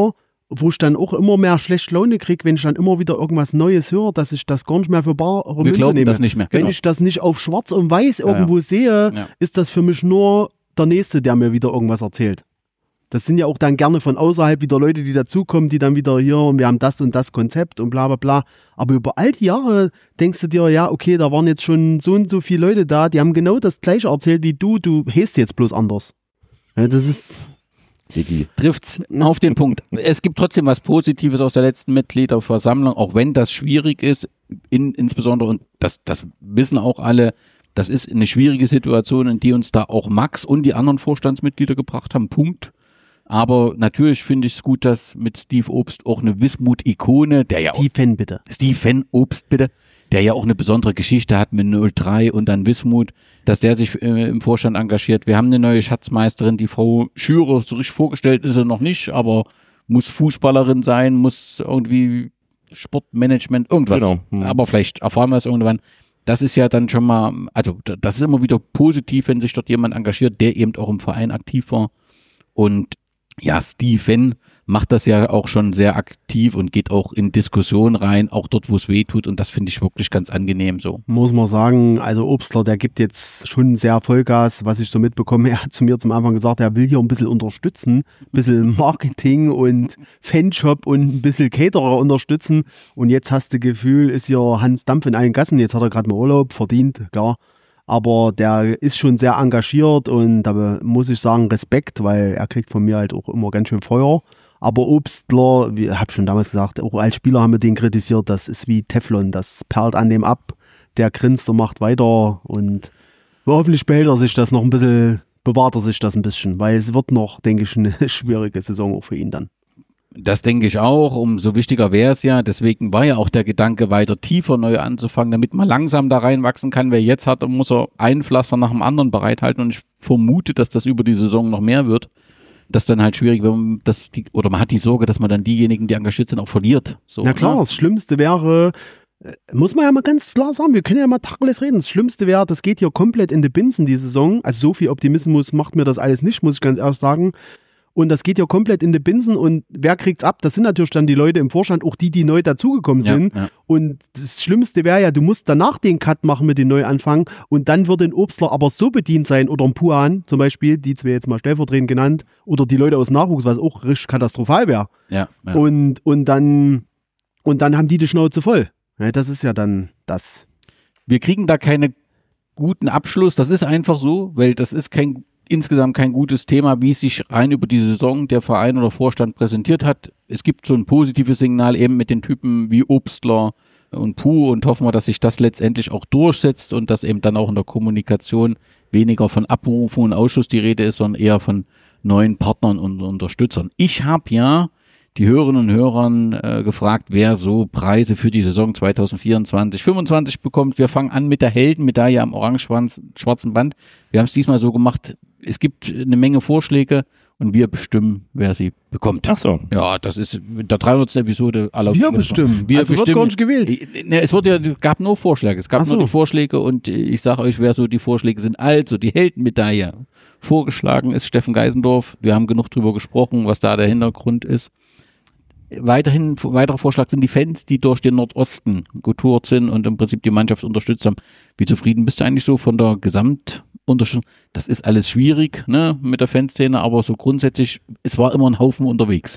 wo ich dann auch immer mehr schlechte Laune kriege, wenn ich dann immer wieder irgendwas Neues höre, dass ich das gar nicht mehr für bare Wir Münze glauben nehme. das nicht mehr. Wenn Genau. ich das nicht auf schwarz und weiß irgendwo ja. sehe, Ja. ist das für mich nur der Nächste, der mir wieder irgendwas erzählt. Das sind ja auch dann gerne von außerhalb wieder Leute, die dazukommen, die dann wieder hier und wir haben das und das Konzept und bla bla bla. Aber über all die Jahre denkst du dir, ja, okay, da waren jetzt schon so und so viele Leute da, die haben genau das gleiche erzählt wie du, du heißt jetzt bloß anders. Ja, das ist... Sigi. Trifft's auf den Punkt. Es gibt trotzdem was Positives aus der letzten Mitgliederversammlung, auch wenn das schwierig ist, in, insbesondere, und das, das wissen auch alle, das ist eine schwierige Situation, in die uns da auch Max und die anderen Vorstandsmitglieder gebracht haben, Punkt. Aber natürlich finde ich es gut, dass mit Steve Obst auch eine Wismut-Ikone, der ja auch, Stephen, bitte. Stephen Obst, bitte, der ja auch eine besondere Geschichte hat mit null drei und dann Wismut, dass der sich äh, im Vorstand engagiert. Wir haben eine neue Schatzmeisterin, die Frau Schürer, so richtig vorgestellt ist sie noch nicht, aber muss Fußballerin sein, muss irgendwie Sportmanagement, irgendwas. Genau. Mhm. Aber vielleicht erfahren wir es irgendwann. Das ist ja dann schon mal, also das ist immer wieder positiv, wenn sich dort jemand engagiert, der eben auch im Verein aktiv war. Und ja, Stephen macht das ja auch schon sehr aktiv und geht auch in Diskussionen rein, auch dort, wo es weh tut. Und das finde ich wirklich ganz angenehm so. Muss man sagen, also Obstler, der gibt jetzt schon sehr Vollgas, was ich so mitbekomme. Er hat zu mir zum Anfang gesagt, er will hier ein bisschen unterstützen, ein bisschen Marketing und Fanshop und ein bisschen Caterer unterstützen. Und jetzt hast du Gefühl, ist hier Hans Dampf in allen Gassen. Jetzt hat er gerade mal Urlaub verdient, klar. Aber der ist schon sehr engagiert und da muss ich sagen Respekt, weil er kriegt von mir halt auch immer ganz schön Feuer. Aber Obstler, wie habe schon damals gesagt, auch als Spieler haben wir den kritisiert, das ist wie Teflon, das perlt an dem ab, der grinst und macht weiter und hoffentlich behält er sich das noch ein bisschen, bewahrt er sich das ein bisschen, weil es wird noch, denke ich, eine schwierige Saison auch für ihn dann. Das denke ich auch, umso wichtiger wäre es ja, deswegen war ja auch der Gedanke, weiter tiefer neu anzufangen, damit man langsam da reinwachsen kann. Wer jetzt hat, muss er ein Pflaster nach dem anderen bereithalten und ich vermute, dass das über die Saison noch mehr wird. Das dann halt schwierig, wenn man das, die, oder man hat die Sorge, dass man dann diejenigen, die engagiert sind, auch verliert. So, Na klar, ne? das Schlimmste wäre, äh, muss man ja mal ganz klar sagen, wir können ja mal Tacheles reden, das Schlimmste wäre, das geht hier komplett in die Binsen, die Saison, also so viel Optimismus macht mir das alles nicht, muss ich ganz ehrlich sagen. Und das geht ja komplett in die Binsen und wer kriegt's ab? Das sind natürlich dann die Leute im Vorstand, auch die, die neu dazugekommen Ja, sind. ja. Und das Schlimmste wäre ja, du musst danach den Cut machen mit den Neuanfang und dann wird ein Obstler aber so bedient sein oder ein Puan zum Beispiel, die zwei jetzt mal stellvertretend genannt, oder die Leute aus Nachwuchs, was auch richtig katastrophal wäre. Ja, ja. Und, und, dann, und dann haben die die Schnauze voll. Ja, das ist ja dann das. Wir kriegen da keinen guten Abschluss, das ist einfach so, weil das ist kein insgesamt kein gutes Thema, wie es sich rein über die Saison der Verein oder Vorstand präsentiert hat. Es gibt so ein positives Signal eben mit den Typen wie Obstler und Puh und hoffen wir, dass sich das letztendlich auch durchsetzt und dass eben dann auch in der Kommunikation weniger von Abberufung und Ausschuss die Rede ist, sondern eher von neuen Partnern und Unterstützern. Ich habe ja die Hörerinnen und Hörern äh, gefragt, wer so Preise für die Saison zwanzig vierundzwanzig fünfundzwanzig bekommt. Wir fangen an mit der Heldenmedaille am orange-schwarzen Band. Wir haben es diesmal so gemacht, es gibt eine Menge Vorschläge und wir bestimmen, wer sie bekommt. Ach so. Ja, das ist in der dreihundertsten Episode aller. Wir bestimmen. Wir Also wird bestimmen. gar nicht gewählt. Ne, es wurde ja, gab nur Vorschläge. Es gab Ach so. nur die Vorschläge und ich sage euch, wer so die Vorschläge sind. Also die Heldenmedaille. Vorgeschlagen ist Steffen Geisendorf. Wir haben genug drüber gesprochen, was da der Hintergrund ist. Weiterhin, weiterer Vorschlag sind die Fans, die durch den Nordosten getourt sind und im Prinzip die Mannschaft unterstützt haben. Wie zufrieden bist du eigentlich so von der Gesamtunterstützung? Das ist alles schwierig, ne, mit der Fanszene, aber so grundsätzlich, es war immer ein Haufen unterwegs.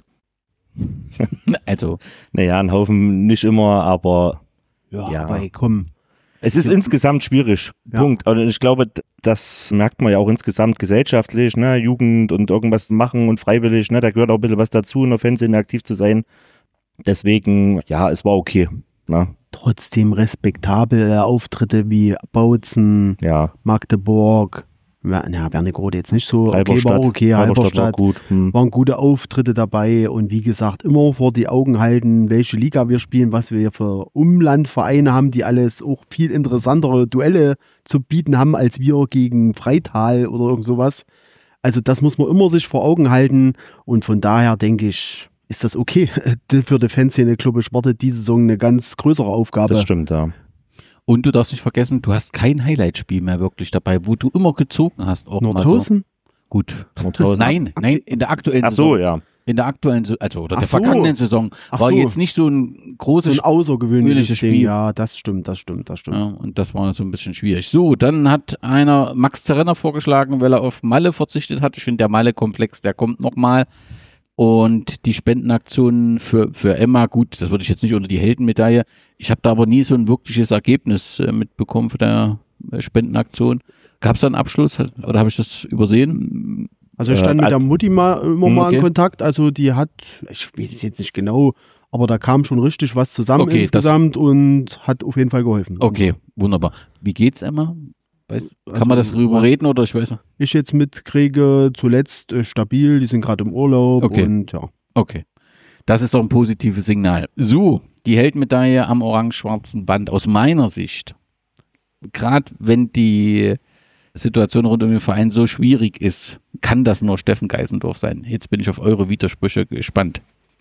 Also. Naja, ein Haufen nicht immer, aber Ja, Ja. aber ey, komm. es ist insgesamt schwierig. Ja. Punkt. Und ich glaube, d- das merkt man ja auch insgesamt gesellschaftlich, ne, Jugend und irgendwas machen und freiwillig, ne, da gehört auch ein bisschen was dazu, in der Fanszene aktiv zu sein. Deswegen, ja, es war okay, ne, Trotzdem respektable Auftritte wie Bautzen, ja. Magdeburg, ja, na, Wernigerode jetzt nicht so, okay, Halberstadt. war okay, Halberstadt war Halberstadt, gut. Hm. waren gute Auftritte dabei und wie gesagt, immer vor die Augen halten, welche Liga wir spielen, was wir hier für Umlandvereine haben, die alles auch viel interessantere Duelle zu bieten haben, als wir gegen Freital oder irgend sowas. Also das muss man immer sich vor Augen halten und von daher denke ich, ist das okay. Für die Fanszene, glaube ich, wartet diese Saison eine ganz größere Aufgabe. Das stimmt, ja. Und du darfst nicht vergessen, du hast kein Highlight-Spiel mehr wirklich dabei, wo du immer gezogen hast. Auch mal so. Nordhausen? Gut. Nordhausen. Nein, nein, in der aktuellen Ach so, Saison. ja. In der aktuellen, Se- also oder Ach der so. vergangenen Saison Ach war so. jetzt nicht so ein So großes ein außergewöhnliches Spiel. Ding. Ja, das stimmt, das stimmt, das stimmt. Ja, und das war so ein bisschen schwierig. So, dann hat einer Max Zerrenner vorgeschlagen, weil er auf Malle verzichtet hat. Ich finde, der Malle-Komplex, der kommt nochmal. Und die Spendenaktion für, für Emma, gut, das würde ich jetzt nicht unter die Heldenmedaille. Ich habe da aber nie so ein wirkliches Ergebnis äh, mitbekommen für der äh, Spendenaktion. Gab es da einen Abschluss oder habe ich das übersehen? Also ich stand Äh, mit der Mutti mal immer mal okay. in Kontakt, also die hat, ich weiß es jetzt nicht genau, aber da kam schon richtig was zusammen Okay, insgesamt und hat auf jeden Fall geholfen. Okay, wunderbar. Wie geht's, Emma? Weiß, kann Also, man das drüber was- reden oder ich weiß nicht? Ich jetzt mitkriege, zuletzt äh, stabil, die sind gerade im Urlaub Okay. und ja. Okay. Das ist doch ein positives Signal. So, die Heldmedaille am orange-schwarzen Band aus meiner Sicht. Gerade wenn die Situation rund um den Verein so schwierig ist, kann das nur Steffen Geisendorf sein. Jetzt bin ich auf eure Widersprüche gespannt.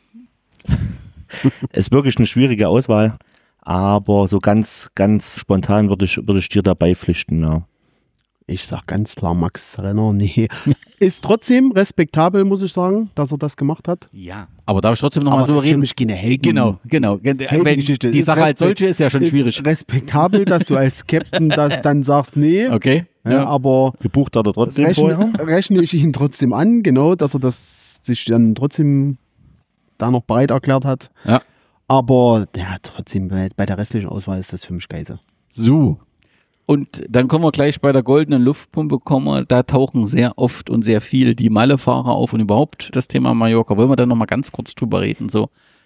Ist wirklich eine schwierige Auswahl, aber so ganz, ganz spontan würde ich, würde ich dir dabei pflichten, ja. Ich sag ganz klar Max Renner, nee. Ist trotzdem respektabel, muss ich sagen, dass er das gemacht hat. Ja. Aber darf ich trotzdem nochmal Aber es drüber ist für reden? mich keine Helden. Genau, genau. Heldengeschichte. Die Ist Sache als respekt- solche ist ja schon ist schwierig. respektabel, dass du als Captain das dann sagst, nee. Okay. Ja, aber Gebucht hat er trotzdem vorher. rechne, rechne ich ihn trotzdem an, genau, dass er das sich dann trotzdem da noch bereit erklärt hat. Ja. Aber ja, trotzdem, bei, bei der restlichen Auswahl ist das für mich Geise. So. Und dann kommen wir gleich bei der goldenen Luftpumpe, kommen wir, da tauchen sehr oft und sehr viel die Malle-Fahrer auf und überhaupt das Thema Mallorca. Wollen wir da nochmal ganz kurz drüber reden? So,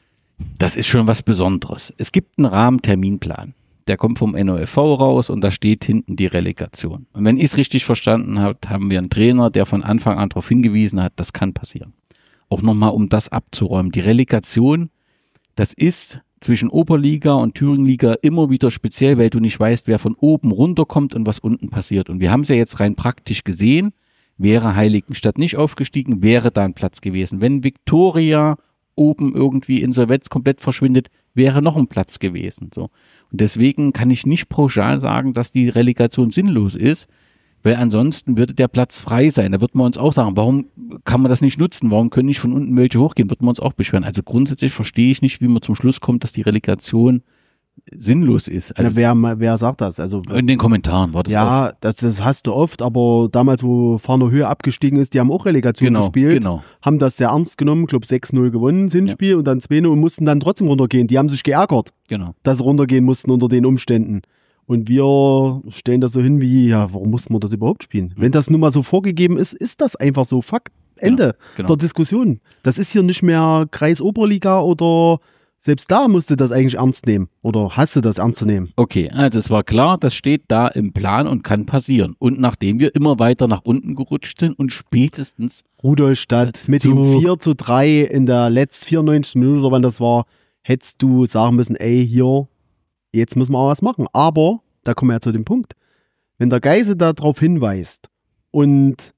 das ist schon was Besonderes. Es gibt einen Rahmenterminplan. Der kommt vom N O F V raus und da steht hinten die Relegation. Und wenn ich es richtig verstanden habe, haben wir einen Trainer, der von Anfang an darauf hingewiesen hat, das kann passieren. Auch nochmal, um das abzuräumen. Die Relegation, das ist zwischen Oberliga und Thüringenliga immer wieder speziell, weil du nicht weißt, wer von oben runterkommt und was unten passiert. Und wir haben es ja jetzt rein praktisch gesehen, wäre Heiligenstadt nicht aufgestiegen, wäre da ein Platz gewesen. Wenn Viktoria oben irgendwie Insolvenz komplett verschwindet, wäre noch ein Platz gewesen. So. Und deswegen kann ich nicht pauschal sagen, dass die Relegation sinnlos ist, weil ansonsten würde der Platz frei sein. Da wird man uns auch sagen, warum kann man das nicht nutzen? Warum können nicht von unten welche hochgehen? Wird man uns auch beschweren. Also grundsätzlich verstehe ich nicht, wie man zum Schluss kommt, dass die Relegation sinnlos ist. Also Na, wer, wer sagt das? Also in den Kommentaren war das auch. ja, das, das hast du oft, aber damals, wo Farner Höhe abgestiegen ist, die haben auch Relegation Genau, gespielt, genau. haben das sehr ernst genommen, glaube sechs null gewonnen, Hinspiel und dann zwei null und mussten dann trotzdem runtergehen. Die haben sich geärgert, Genau. dass sie runtergehen mussten unter den Umständen. Und wir stellen das so hin wie, ja, warum mussten wir das überhaupt spielen? Wenn das nun mal so vorgegeben ist, ist das einfach so. Fuck, Ende Ja, genau. der Diskussion. Das ist hier nicht mehr Kreisoberliga oder selbst da musst du das eigentlich ernst nehmen. Oder hast du das ernst zu nehmen? Okay, also es war klar, das steht da im Plan und kann passieren. Und nachdem wir immer weiter nach unten gerutscht sind und spätestens Rudolstadt mit So. dem vier zu drei in der letzten vierundneunzigsten Minute oder wann das war, hättest du sagen müssen, ey, hier, jetzt müssen wir auch was machen. Aber, da kommen wir ja zu dem Punkt, wenn der Geise da drauf hinweist und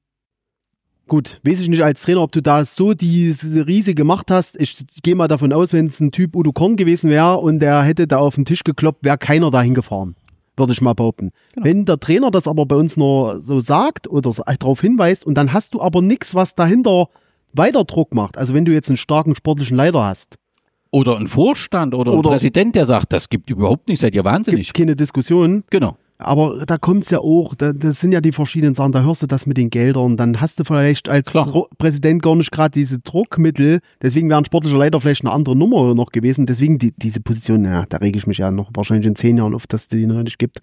gut, weiß ich nicht als Trainer, ob du da so diese Riese gemacht hast. Ich gehe mal davon aus, wenn es ein Typ Udo Korn gewesen wäre und der hätte da auf den Tisch gekloppt, wäre keiner dahin gefahren. Würde ich mal behaupten. Genau. Wenn der Trainer das aber bei uns nur so sagt oder so darauf hinweist und dann hast du aber nichts, was dahinter weiter Druck macht. Also wenn du jetzt einen starken sportlichen Leiter hast, oder ein Vorstand oder, Oder- ein Präsident, der sagt, das gibt überhaupt nicht, seid ihr gibt wahnsinnig. es keine Diskussion. Genau. Aber da kommt es ja auch, da, das sind ja die verschiedenen Sachen, da hörst du das mit den Geldern, dann hast du vielleicht als Klar. Dro- Präsident gar nicht gerade diese Druckmittel, deswegen wäre ein sportlicher Leiter vielleicht eine andere Nummer noch gewesen, deswegen die, diese Position, ja, da rege ich mich ja noch wahrscheinlich in zehn Jahren auf, dass es die noch nicht gibt.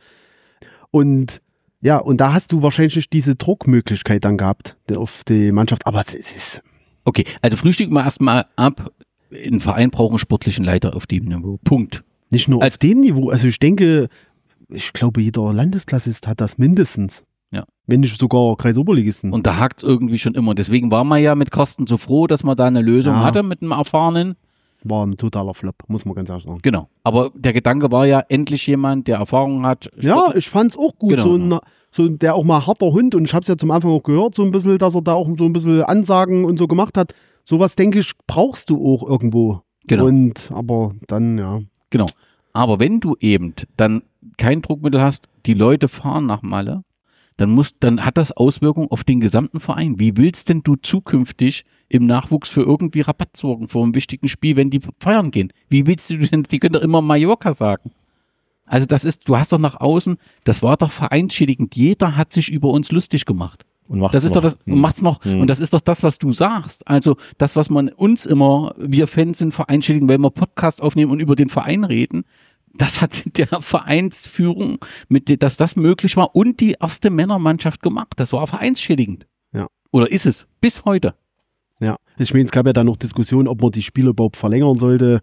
Und ja, und da hast du wahrscheinlich nicht diese Druckmöglichkeit dann gehabt auf die Mannschaft, aber es ist, Okay, also frühstücken wir erstmal ab. Ein Verein braucht einen sportlichen Leiter auf dem Niveau. Punkt. nicht nur Als- auf dem Niveau, also ich denke, ich glaube, jeder Landesklassist hat das mindestens. Ja. Wenn nicht sogar Kreisoberligisten. Und da hakt es irgendwie schon immer. Deswegen war man ja mit Carsten so froh, dass man da eine Lösung Ja. hatte mit einem Erfahrenen. War ein totaler Flop, muss man ganz ehrlich sagen. Genau. Aber der Gedanke war ja, endlich jemand, der Erfahrung hat. Ja, Sport- ich fand's auch gut. Genau. So, ein, so der auch mal harter Hund und ich hab's ja zum Anfang auch gehört, so ein bisschen, dass er da auch so ein bisschen Ansagen und so gemacht hat. Sowas, denke ich, brauchst du auch irgendwo. Genau. Und aber dann, ja. Genau. Aber wenn du eben dann kein Druckmittel hast, die Leute fahren nach Malle, dann muss, dann hat das Auswirkungen auf den gesamten Verein. Wie willst denn du zukünftig im Nachwuchs für irgendwie Rabatt sorgen vor einem wichtigen Spiel, wenn die feiern gehen? Wie willst du denn, die können doch immer Mallorca sagen. Also das ist, du hast doch nach außen, das war doch vereinsschädigend. Jeder hat sich über uns lustig gemacht. Und macht's das ist noch. doch das, Hm. und macht's noch. Hm. Und das ist doch das, was du sagst. Also das, was man uns immer, wir Fans sind vereinsschädigend, wenn wir Podcast aufnehmen und über den Verein reden. Das hat der Vereinsführung, mit, dass das möglich war und die erste Männermannschaft gemacht. Das war vereinsschädigend. Ja. Oder ist es? Bis heute. Ja, ich meine, es gab ja dann noch Diskussionen, ob man die Spiele überhaupt verlängern sollte.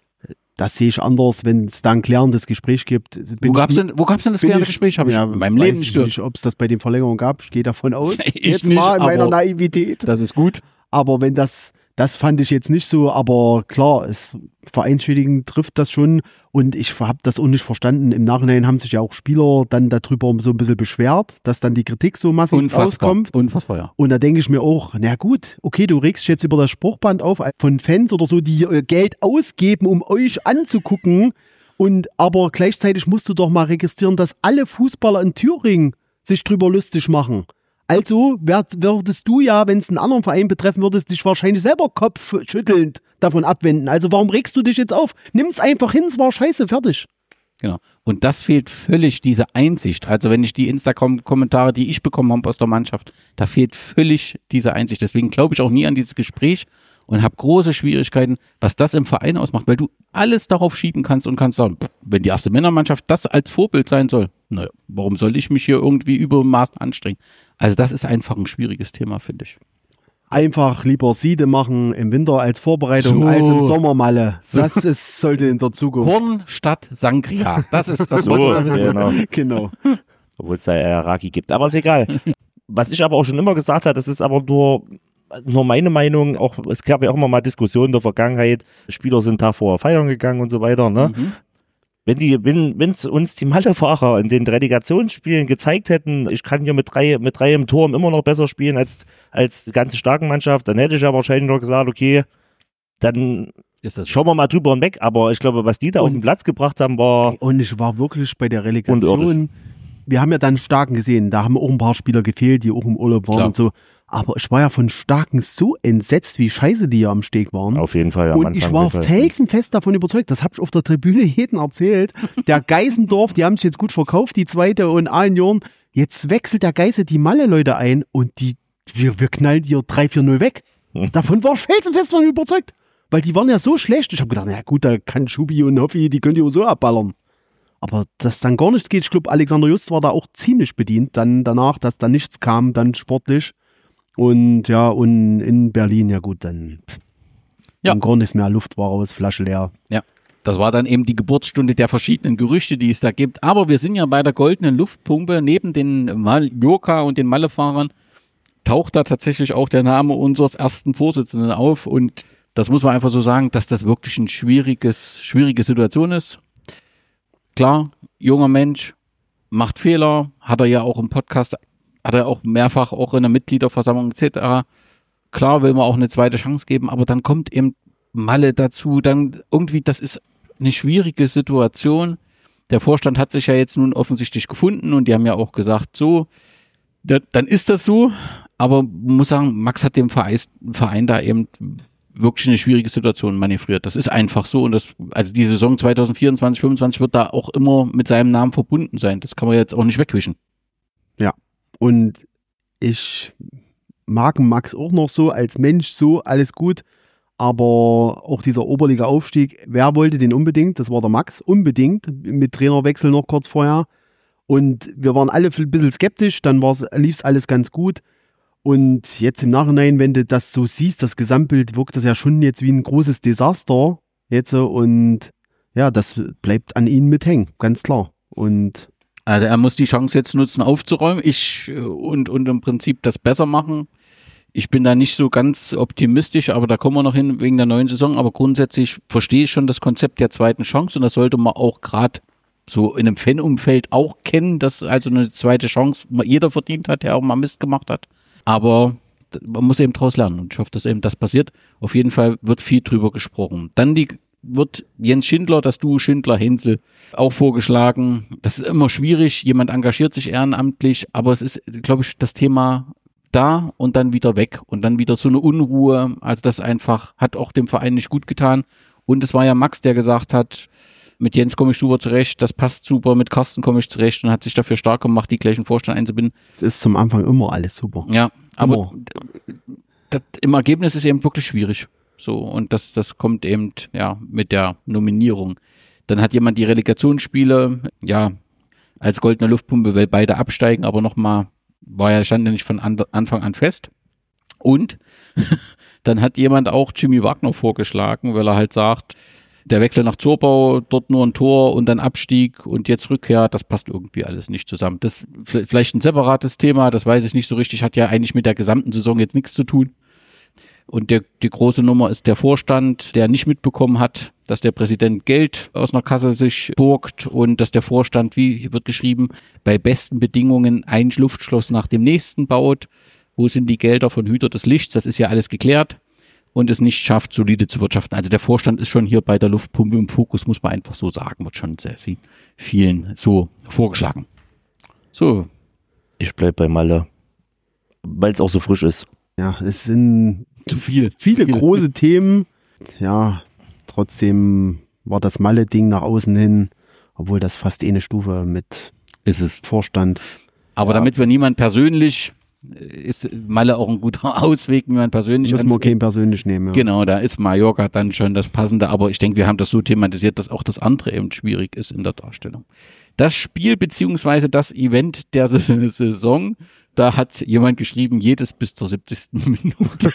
Das sehe ich anders, wenn es da ein klärendes Gespräch gibt. Wo gab es denn, wo gab's denn das klärende Gespräch? Habe ich ja, in meinem weiß Leben ich nicht nicht, ob es das bei den Verlängerungen gab. Ich gehe davon aus. Ich jetzt nicht, mal in meiner aber Naivität. Das ist gut. Aber wenn das, das fand ich jetzt nicht so, aber klar, es vereinsschädigend trifft das schon und ich habe das auch nicht verstanden. Im Nachhinein haben sich ja auch Spieler dann darüber so ein bisschen beschwert, dass dann die Kritik so massiv Unfassbar. auskommt. Unfassbar, ja. Und da denke ich mir auch, na gut, okay, du regst dich jetzt über das Spruchband auf von Fans oder so, die äh, Geld ausgeben, um euch anzugucken. Und aber gleichzeitig musst du doch mal registrieren, dass alle Fußballer in Thüringen sich drüber lustig machen. Also werd, würdest du ja, wenn es einen anderen Verein betreffen würde, dich wahrscheinlich selber kopfschüttelnd davon abwenden. Also warum regst du dich jetzt auf? Nimm's einfach hin, es war scheiße, fertig. Genau. Und das fehlt völlig, diese Einsicht. Also wenn ich die Instagram-Kommentare, die ich bekommen habe aus der Mannschaft, da fehlt völlig diese Einsicht. Deswegen glaube ich auch nie an dieses Gespräch und habe große Schwierigkeiten, was das im Verein ausmacht, weil du alles darauf schieben kannst und kannst sagen, pff, wenn die erste Männermannschaft das als Vorbild sein soll, naja, warum soll ich mich hier irgendwie über Maßen anstrengen? Also das ist einfach ein schwieriges Thema, finde ich. Einfach lieber Siede machen im Winter als Vorbereitung So. als im Sommer Malle. So. Das ist, sollte in der Zukunft. Horn statt Sangria. Das ist das So, Motto. Das ist genau. Genau. Obwohl es da eher Raki gibt. Aber ist egal. Was ich aber auch schon immer gesagt habe, das ist aber nur, nur meine Meinung. Auch, es gab ja auch immer mal Diskussionen in der Vergangenheit. Spieler sind da vorher feiern gegangen und so weiter. Ne? Mhm. Wenn die, wenn es uns die Malle-Fahrer in den Relegationsspielen gezeigt hätten, ich kann hier mit drei, mit drei im Turm immer noch besser spielen als, als die ganze starken Mannschaft, dann hätte ich ja wahrscheinlich noch gesagt, okay, dann Ist das schauen wir mal drüber hinweg. Aber ich glaube, was die da Und- auf den Platz gebracht haben, war Und ich war wirklich bei der Relegation. Unirdisch. Wir haben ja dann Starken gesehen. Da haben auch ein paar Spieler gefehlt, die auch im Urlaub waren Klar. und so. Aber ich war ja von Starken so entsetzt, wie scheiße die ja am Steg waren. auf jeden Fall am Und Anfang ich war auf jeden Fall. felsenfest davon überzeugt, das habe ich auf der Tribüne jedem erzählt. Der Geisendorf, die haben sich jetzt gut verkauft, die zweite und ein Jahren. Jetzt wechselt der Geise die Malle-Leute ein und die, wir, wir knallen die drei vier null weg. Davon war ich felsenfest davon überzeugt. Weil die waren ja so schlecht. Ich habe gedacht, na gut, da kann Schubi und Hoffi, die können die auch so abballern. Aber dass dann gar nichts geht, ich glaube, Alexander Just war da auch ziemlich bedient. Dann danach, dass da nichts kam, dann sportlich. Und ja, und in Berlin, ja gut, dann, Ja. dann gar nichts mehr, Luft war raus, Flasche leer. Ja, das war dann eben die Geburtsstunde der verschiedenen Gerüchte, die es da gibt. Aber wir sind ja bei der goldenen Luftpumpe. Neben den Mallorca und den Mallefahrern taucht da tatsächlich auch der Name unseres ersten Vorsitzenden auf. Und das muss man einfach so sagen, dass das wirklich ein schwieriges, schwierige Situation ist. Klar, junger Mensch, macht Fehler, hat er ja auch im Podcast, hat er auch mehrfach auch in der Mitgliederversammlung et cetera. Klar will man auch eine zweite Chance geben, aber dann kommt eben Malle dazu, dann irgendwie, das ist eine schwierige Situation. Der Vorstand hat sich ja jetzt nun offensichtlich gefunden und die haben ja auch gesagt, so, da, dann ist das so, aber man muss sagen, Max hat dem Verein, Verein da eben wirklich eine schwierige Situation manövriert. Das ist einfach so und das, also die Saison zwanzig vierundzwanzig, fünfundzwanzig wird da auch immer mit seinem Namen verbunden sein. Das kann man jetzt auch nicht wegwischen. Und ich mag Max auch noch so als Mensch, so alles gut. Aber auch dieser Oberliga-Aufstieg, wer wollte den unbedingt? Das war der Max, unbedingt, mit Trainerwechsel noch kurz vorher. Und wir waren alle ein bisschen skeptisch, dann lief es alles ganz gut. Und jetzt im Nachhinein, wenn du das so siehst, das Gesamtbild, wirkt das ja schon jetzt wie ein großes Desaster. Jetzt und ja, das bleibt an ihnen mit hängen, ganz klar. Und Also er muss die Chance jetzt nutzen, aufzuräumen ich äh, und, und im Prinzip das besser machen. Ich bin da nicht so ganz optimistisch, aber da kommen wir noch hin wegen der neuen Saison. Aber grundsätzlich verstehe ich schon das Konzept der zweiten Chance und das sollte man auch gerade so in einem Fanumfeld auch kennen, dass also eine zweite Chance jeder verdient hat, der auch mal Mist gemacht hat. Aber man muss eben daraus lernen und ich hoffe, dass eben das passiert. Auf jeden Fall wird viel drüber gesprochen. Dann die wird Jens Schindler, das Duo Schindler-Hensel, auch vorgeschlagen. Das ist immer schwierig. Jemand engagiert sich ehrenamtlich, aber es ist, glaube ich, das Thema da und dann wieder weg und dann wieder so eine Unruhe. Also das einfach hat auch dem Verein nicht gut getan. Und es war ja Max, der gesagt hat, mit Jens komme ich super zurecht, das passt super, mit Carsten komme ich zurecht und hat sich dafür stark gemacht, die gleichen Vorstand einzubinden. Es ist zum Anfang immer alles super. Ja, aber Immer. das, im Ergebnis ist eben wirklich schwierig. So, und das, das kommt eben, ja, mit der Nominierung. Dann hat jemand die Relegationsspiele, ja, als goldene Luftpumpe, weil beide absteigen, aber nochmal, war ja, stand ja nicht von an, Anfang an fest. Und dann hat jemand auch Jimmy Wagner vorgeschlagen, weil er halt sagt, der Wechsel nach Zorbau, dort nur ein Tor und dann Abstieg und jetzt Rückkehr, das passt irgendwie alles nicht zusammen. Das ist vielleicht ein separates Thema, das weiß ich nicht so richtig, hat ja eigentlich mit der gesamten Saison jetzt nichts zu tun. Und der, die große Nummer ist der Vorstand, der nicht mitbekommen hat, dass der Präsident Geld aus einer Kasse sich borgt und dass der Vorstand, wie wird geschrieben, bei besten Bedingungen ein Luftschloss nach dem nächsten baut. Wo sind die Gelder von Hüter des Lichts? Das ist ja alles geklärt. Und es nicht schafft, solide zu wirtschaften. Also der Vorstand ist schon hier bei der Luftpumpe im Fokus, muss man einfach so sagen, wird schon sehr, sehr vielen so vorgeschlagen. So. Ich bleib bei Malle, weil es auch so frisch ist. Ja, es sind zu viel. viele Viele. große Themen. Ja, trotzdem war das Malle-Ding nach außen hin, obwohl das fast eine Stufe mit Ist es. Vorstand. Aber Ja. damit wir niemand persönlich, ist Malle auch ein guter Ausweg, niemand persönlich Müssen wir anzugehen. keinen persönlich nehmen. Ja. Genau, da ist Mallorca dann schon das Passende, aber ich denke, wir haben das so thematisiert, dass auch das andere eben schwierig ist in der Darstellung. Das Spiel beziehungsweise das Event der Saison, da hat jemand geschrieben, jedes bis zur siebzigsten Minute.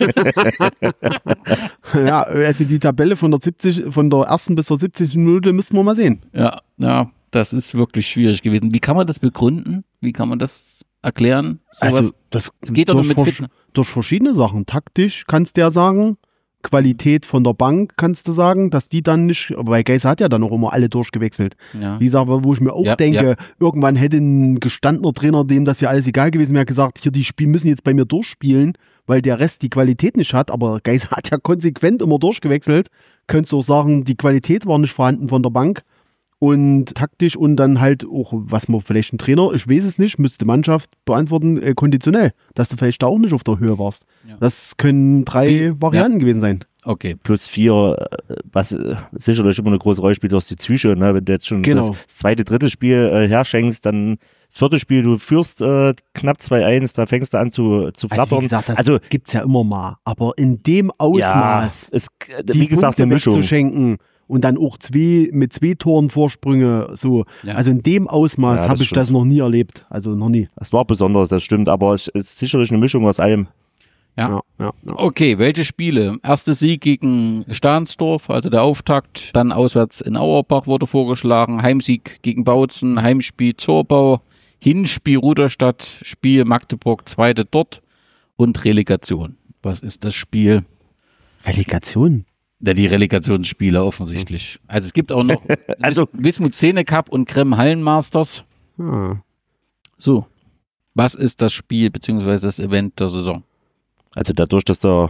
Ja, also die Tabelle von der siebzig, von der ersten bis zur siebzigsten Minute müssten wir mal sehen. Ja, ja, das ist wirklich schwierig gewesen. Wie kann man das begründen? Wie kann man das erklären? Sowas Also das geht doch nur durch mit vers- Fitness. durch verschiedene Sachen. Taktisch kannst du ja sagen, Qualität von der Bank kannst du sagen, dass die dann nicht, weil Geiser hat ja dann auch immer alle durchgewechselt. Ja. Wie gesagt, wo ich mir auch Ja, denke, ja. irgendwann hätte ein gestandener Trainer, dem das ja alles egal gewesen wäre, gesagt, hier, die Spiel müssen jetzt bei mir durchspielen, weil der Rest die Qualität nicht hat, aber Geiser hat ja konsequent immer durchgewechselt. Könntest du auch sagen, die Qualität war nicht vorhanden von der Bank und taktisch und dann halt auch, was man vielleicht ein Trainer, ich weiß es nicht, müsste Mannschaft beantworten, äh, konditionell, dass du vielleicht da auch nicht auf der Höhe warst. Ja. Das können drei Wie- Varianten gewesen sein. Okay. Plus vier, äh, was äh, sicherlich immer eine große Rolle spielt, ist die Psyche. Ne? Wenn du jetzt schon Genau. das, das zweite, dritte Spiel äh, herschenkst, dann das vierte Spiel, du führst äh, knapp zwei eins, da fängst du an zu, zu Also wie flattern. gesagt, das also gibt's ja immer mal, aber in dem ja, Ausmaß, es, äh, die wie gesagt, Punkte eine Mischung. wegzuschenken und dann auch zwei, mit zwei Toren Vorsprünge, so. Ja. Also in dem Ausmaß Ja, habe das ich das stimmt. noch nie erlebt. Also noch nie. Das war besonders, das stimmt, aber es ist sicherlich eine Mischung aus allem. Ja. Ja, ja, ja. Okay, welche Spiele? Erster Sieg gegen Stahnsdorf, also der Auftakt, dann auswärts in Auerbach wurde vorgeschlagen, Heimsieg gegen Bautzen, Heimspiel Zorbau, Hinspiel Rudolstadt, Spiel Magdeburg, zweite dort und Relegation. Was ist das Spiel? Relegation? Ja, die Relegationsspiele offensichtlich. Also es gibt auch noch Also- Wismut Szene Cup und Krem Hallenmasters. Ah. So, was ist das Spiel beziehungsweise das Event der Saison? Also dadurch, dass der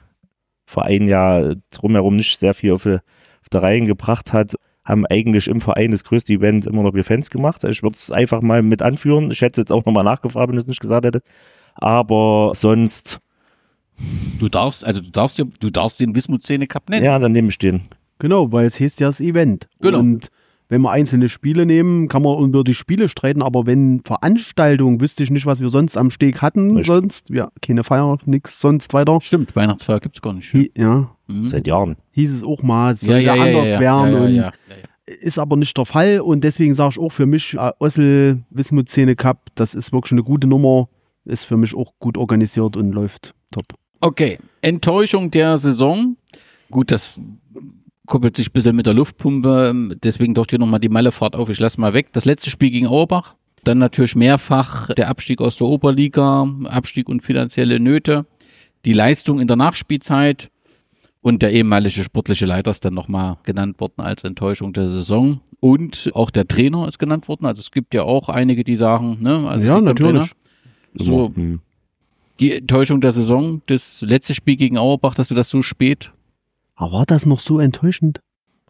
Verein ja drumherum nicht sehr viel auf, die, auf der Reihe gebracht hat, haben eigentlich im Verein das größte Event immer noch wir Fans gemacht. Ich würde es einfach mal mit anführen. Ich hätte es jetzt auch nochmal nachgefragt, wenn du es nicht gesagt hättest. Aber sonst, Du darfst, also du darfst, ja- du darfst den Wismut Szene Cup nennen. ja, dann nehme ich den. Genau, weil es heißt ja das Event. Genau. Und wenn wir einzelne Spiele nehmen, kann man über die Spiele streiten, aber wenn Veranstaltungen, wüsste ich nicht, was wir sonst am Steg hatten, Richtig. sonst, ja, keine Feier, nix sonst weiter. Stimmt, Weihnachtsfeier gibt's gar nicht. Hi, ja, Mhm. Seit Jahren. hieß es auch mal, es Ja, soll ja, ja, ja, anders ja, ja. werden Ja, ja, und ja, ja. ist aber nicht der Fall und deswegen sage ich auch für mich, äh, Ossel Wismut Szene Cup, das ist wirklich eine gute Nummer, ist für mich auch gut organisiert und läuft top. Okay, Enttäuschung der Saison. Gut, das koppelt sich ein bisschen mit der Luftpumpe, deswegen doch hier nochmal die Mallefahrt auf, ich lasse mal weg. Das letzte Spiel gegen Auerbach, dann natürlich mehrfach der Abstieg aus der Oberliga, Abstieg und finanzielle Nöte, die Leistung in der Nachspielzeit und der ehemalige sportliche Leiter ist dann nochmal genannt worden als Enttäuschung der Saison und auch der Trainer ist genannt worden, also es gibt ja auch einige, die sagen, ne, also es Ja, liegt am natürlich. Trainer. So, Hm. die Enttäuschung der Saison, das letzte Spiel gegen Auerbach, dass du das so spät. Aber war das noch so enttäuschend?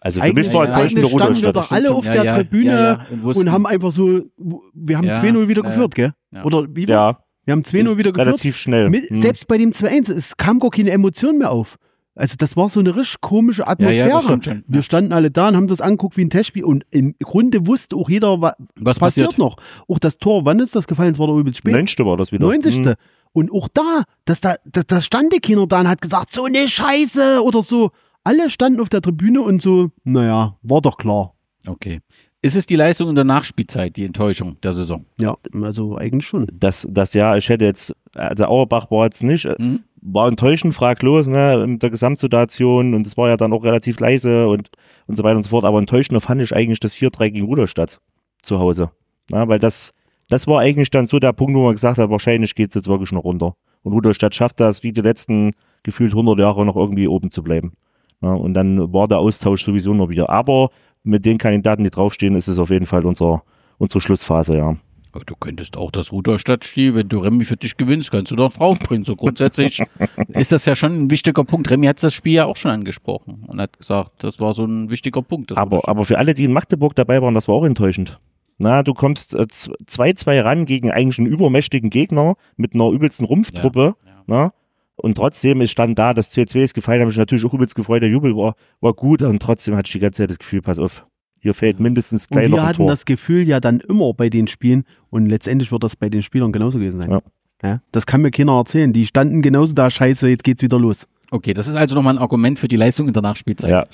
Also für Eigentlich, mich war ja, ja. enttäuschende eigentlich standen wir Rudolstadt. doch alle auf Ja, der ja, Tribüne ja, ja, und wussten- und haben einfach so, wir haben Ja, zwei null wieder ja, geführt, gell? ja. Oder wie war? Ja, Wir haben zwei null wieder geführt. relativ schnell. Mit, Hm. Selbst bei dem zwei eins, es kam gar keine Emotion mehr auf. Also das war so eine richtig komische Ja, Atmosphäre. ja, das stimmt schon. Wir standen alle da und haben das angeguckt wie ein Testspiel und im Grunde wusste auch jeder, wa- Was passiert passiert? noch. Auch das Tor, wann ist das gefallen? Es war doch übelst spät. neunzigste war das wieder. neunzigste Hm. Und auch da, dass da, da, da stand die keiner da und hat gesagt, so eine Scheiße oder so. Alle standen auf der Tribüne und so, naja, war doch klar. Okay. Ist es die Leistung in der Nachspielzeit, die Enttäuschung der Saison? Ja, also eigentlich schon. Das, das ja, ich hätte jetzt, also Auerbach war jetzt nicht, äh, Mhm. war enttäuschend, fraglos, ne, mit der Gesamtsituation und es war ja dann auch relativ leise und, und so weiter und so fort, aber enttäuschender fand ich eigentlich das vier drei gegen Rudolstadt zu Hause. Na, weil das, das war eigentlich dann so der Punkt, wo man gesagt hat, wahrscheinlich geht es jetzt wirklich noch runter. Und Rudolstadt schafft das, wie die letzten gefühlt hundert Jahre noch irgendwie oben zu bleiben. Ja, und dann war der Austausch sowieso noch wieder. Aber mit den Kandidaten, die draufstehen, ist es auf jeden Fall unser, unsere Schlussphase, ja. Aber du könntest auch das Rudolstadt-Spiel, wenn du Remy für dich gewinnst, kannst du doch draufbringen. So grundsätzlich ist das ja schon ein wichtiger Punkt. Remy hat das Spiel ja auch schon angesprochen und hat gesagt, das war so ein wichtiger Punkt. das Aber, Rudolstadt. aber für alle, die in Magdeburg dabei waren, das war auch enttäuschend. Na, du kommst äh, zwei zwei ran gegen eigentlich einen übermächtigen Gegner mit einer übelsten Rumpftruppe. Ja, ja. Na? Und trotzdem ist stand da, das zwei zwei ist gefallen, habe ich natürlich auch übelst gefreut, der Jubel war, war gut und trotzdem hatte ich die ganze Zeit das Gefühl, pass auf, hier fehlt mindestens Und gleich noch wir ein hatten Tor. das Gefühl ja dann immer bei den Spielen und letztendlich wird das bei den Spielern genauso gewesen sein. Ja. Ja, das kann mir keiner erzählen. Die standen genauso da, scheiße, jetzt geht's wieder los. Okay, das ist also nochmal ein Argument für die Leistung in der Nachspielzeit. Ja.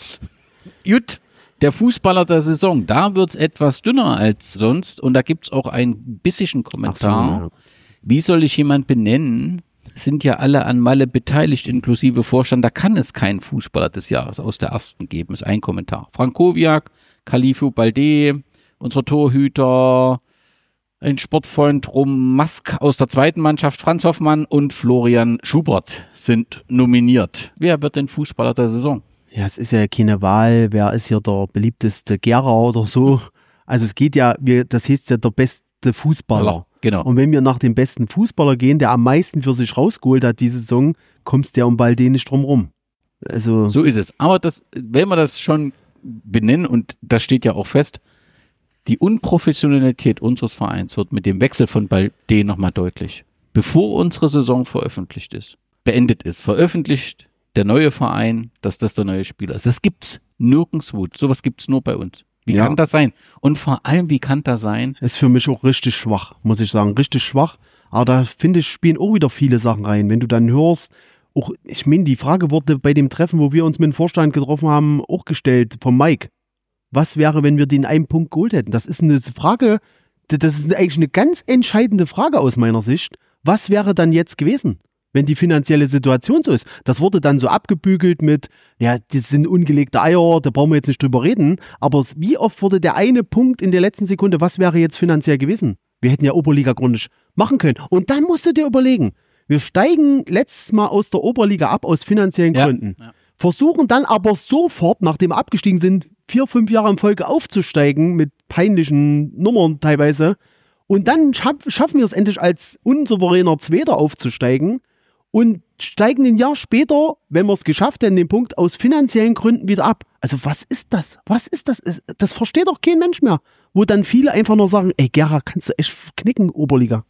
Gut, der Fußballer der Saison, da wird's etwas dünner als sonst und da gibt's auch einen bissigen Kommentar. Ach so, ja. Wie soll ich jemand benennen? Sind ja alle an Malle beteiligt, inklusive Vorstand. Da kann es keinen Fußballer des Jahres aus der ersten geben, ist ein Kommentar. Frankowiak, Khalifu Balde, unser Torhüter, ein Sportfreund Rom Mask aus der zweiten Mannschaft, Franz Hoffmann und Florian Schubert sind nominiert. Wer wird denn Fußballer der Saison? Ja, es ist ja keine Wahl, wer ist hier der beliebteste Gera oder so. Also es geht ja, wir, das heißt ja der beste Fußballer. Genau. Und wenn wir nach dem besten Fußballer gehen, der am meisten für sich rausgeholt hat diese Saison, kommst du ja um Balde nicht drum rum. Also So ist es. Aber das, wenn wir das schon benennen, und das steht ja auch fest, die Unprofessionalität unseres Vereins wird mit dem Wechsel von Balde nochmal deutlich. Bevor unsere Saison veröffentlicht ist, beendet ist, veröffentlicht der neue Verein, dass das der neue Spieler ist. Das gibt's nirgendwo. Sowas gibt's nur bei uns. Wie Ja. kann das sein? Und vor allem, wie kann das sein? ist für mich auch richtig schwach, muss ich sagen. Richtig schwach. Aber da finde ich, spielen auch wieder viele Sachen rein. Wenn du dann hörst, auch, ich meine, die Frage wurde bei dem Treffen, wo wir uns mit dem Vorstand getroffen haben, auch gestellt vom Mike. Was wäre, wenn wir den einen Punkt geholt hätten? Das ist eine Frage, das ist eigentlich eine ganz entscheidende Frage aus meiner Sicht. Was wäre dann jetzt gewesen, wenn die finanzielle Situation so ist? Das wurde dann so abgebügelt mit, ja, das sind ungelegte Eier, da brauchen wir jetzt nicht drüber reden. Aber wie oft wurde der eine Punkt in der letzten Sekunde, was wäre jetzt finanziell gewesen? Wir hätten ja Oberliga grundig machen können. Und dann musst du dir überlegen, wir steigen letztes Mal aus der Oberliga ab aus finanziellen Ja, Gründen. ja. Versuchen dann aber sofort, nachdem wir abgestiegen sind, vier, fünf Jahre in Folge aufzusteigen mit peinlichen Nummern teilweise. Und dann schaff, schaffen wir es endlich als unsouveräner Zweiter aufzusteigen und steigen ein Jahr später, wenn wir es geschafft hätten, den Punkt aus finanziellen Gründen wieder ab. Also was ist das? Was ist das? Das versteht doch kein Mensch mehr. Wo dann viele einfach nur sagen, ey Gera, kannst du echt knicken, Oberliga.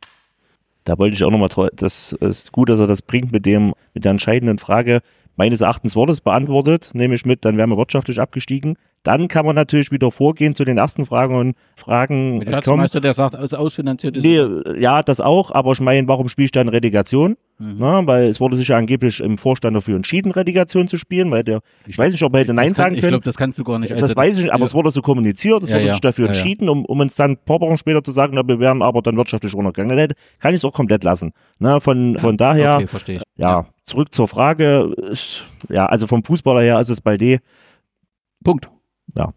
Da wollte ich auch nochmal, das ist gut, dass er das bringt mit dem, mit der entscheidenden Frage. Meines Erachtens wurde es beantwortet, nehme ich mit, dann wären wir wirtschaftlich abgestiegen. Dann kann man natürlich wieder vorgehen zu den ersten Fragen und Fragen. Mit der Schatzmeister, der sagt, es ausfinanziert ist. Nee, ja, das auch, aber ich meine, warum spielst du dann Relegation? Mhm. Na, weil es wurde sich ja angeblich im Vorstand dafür entschieden, Relegation zu spielen, weil der, ich weiß nicht, ob er hätte Nein Das kann, sagen ich können. glaube, das kannst du gar nicht. Das weiß ich nicht, aber es wurde so kommuniziert, es Ja, wurde ja. sich dafür Ja, ja. entschieden, um, um uns dann ein paar Wochen später zu sagen, na, wir wären aber dann wirtschaftlich runtergegangen. Dann kann ich es auch komplett lassen. Na, von, von daher, Okay, verstehe ich. ja, zurück zur Frage, ich, ja, also vom Fußballer her ist es Balde. Punkt. Ja.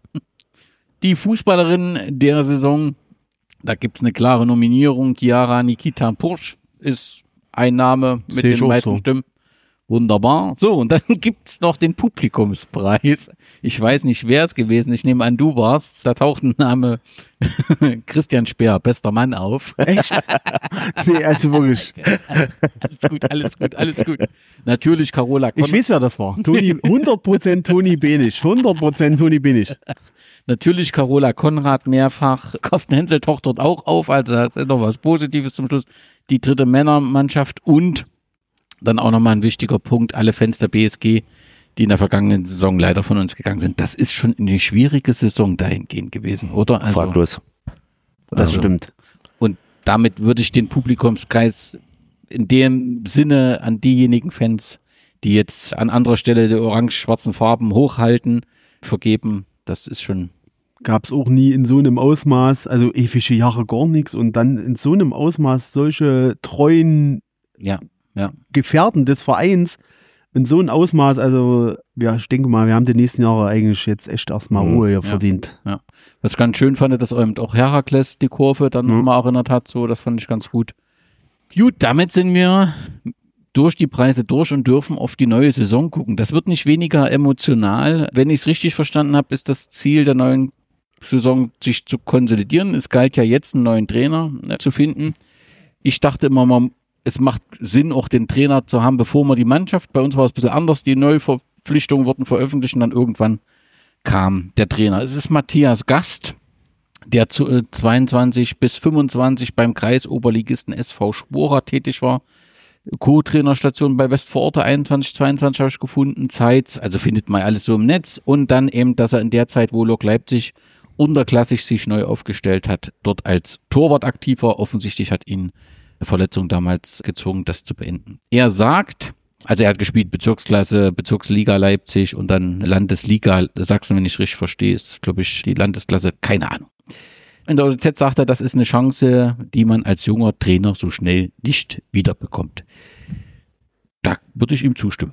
Die Fußballerin der Saison, da gibt es eine klare Nominierung. Chiara Nikita Pursch ist ein Name mit Sehe ich den auch meisten so. Stimmen. Wunderbar. So, und dann gibt's noch den Publikumspreis. Ich weiß nicht, wer es gewesen ist. Ich nehme an, du warst. Da taucht ein Name Christian Speer, bester Mann, auf. Echt? Nee, also wirklich. Alles gut, alles gut, alles gut. Natürlich Carola Konrad. Ich weiß, wer das war. Toni, hundert Prozent Toni Benisch. hundert Prozent Toni Benisch. Natürlich Carola Konrad mehrfach. Carsten Hensel taucht dort auch auf. Also das ist noch was Positives zum Schluss. Die dritte Männermannschaft und dann auch nochmal ein wichtiger Punkt, alle Fans der B S G, die in der vergangenen Saison leider von uns gegangen sind. Das ist schon eine schwierige Saison dahingehend gewesen, oder? Also, Fraglos. Das also, stimmt. Und damit würde ich den Publikumskreis in dem Sinne an diejenigen Fans, die jetzt an anderer Stelle die orange-schwarzen Farben hochhalten, vergeben. Das ist schon... Gab es auch nie in so einem Ausmaß, also ewige Jahre gar nichts und dann in so einem Ausmaß solche treuen Ja. Ja. Gefährten des Vereins in so einem Ausmaß, also ja, ich denke mal, wir haben die nächsten Jahre eigentlich jetzt echt erstmal Ruhe hier ja. verdient. Ja. Was ich ganz schön fand, dass eben auch Herakles die Kurve dann Mhm. nochmal erinnert hat, so, das fand ich ganz gut. Gut, damit sind wir durch die Preise durch und dürfen auf die neue Saison gucken. Das wird nicht weniger emotional. Wenn ich es richtig verstanden habe, ist das Ziel der neuen Saison, sich zu konsolidieren. Es galt ja jetzt, einen neuen Trainer äh, zu finden. Ich dachte immer mal, es macht Sinn, auch den Trainer zu haben, bevor man die Mannschaft, bei uns war es ein bisschen anders, die Neuverpflichtungen wurden veröffentlicht und dann irgendwann kam der Trainer. Es ist Matthias Gast, der zu äh, zweiundzwanzig bis fünfundzwanzig beim Kreisoberligisten S V Schwora tätig war. Co-Trainerstation bei Westvororte einundzwanzig, zweiundzwanzig habe ich gefunden, Zeit, also findet man alles so im Netz und dann eben, dass er in der Zeit, wo Lok Leipzig unterklassig sich neu aufgestellt hat, dort als Torwart aktiv war. Offensichtlich hat ihn eine Verletzung damals gezwungen, das zu beenden. Er sagt, also er hat gespielt Bezirksklasse, Bezirksliga Leipzig und dann Landesliga Sachsen, wenn ich richtig verstehe, ist das, glaube ich, die Landesklasse, keine Ahnung. In der O D Z sagt er, das ist eine Chance, die man als junger Trainer so schnell nicht wiederbekommt. Da würde ich ihm zustimmen.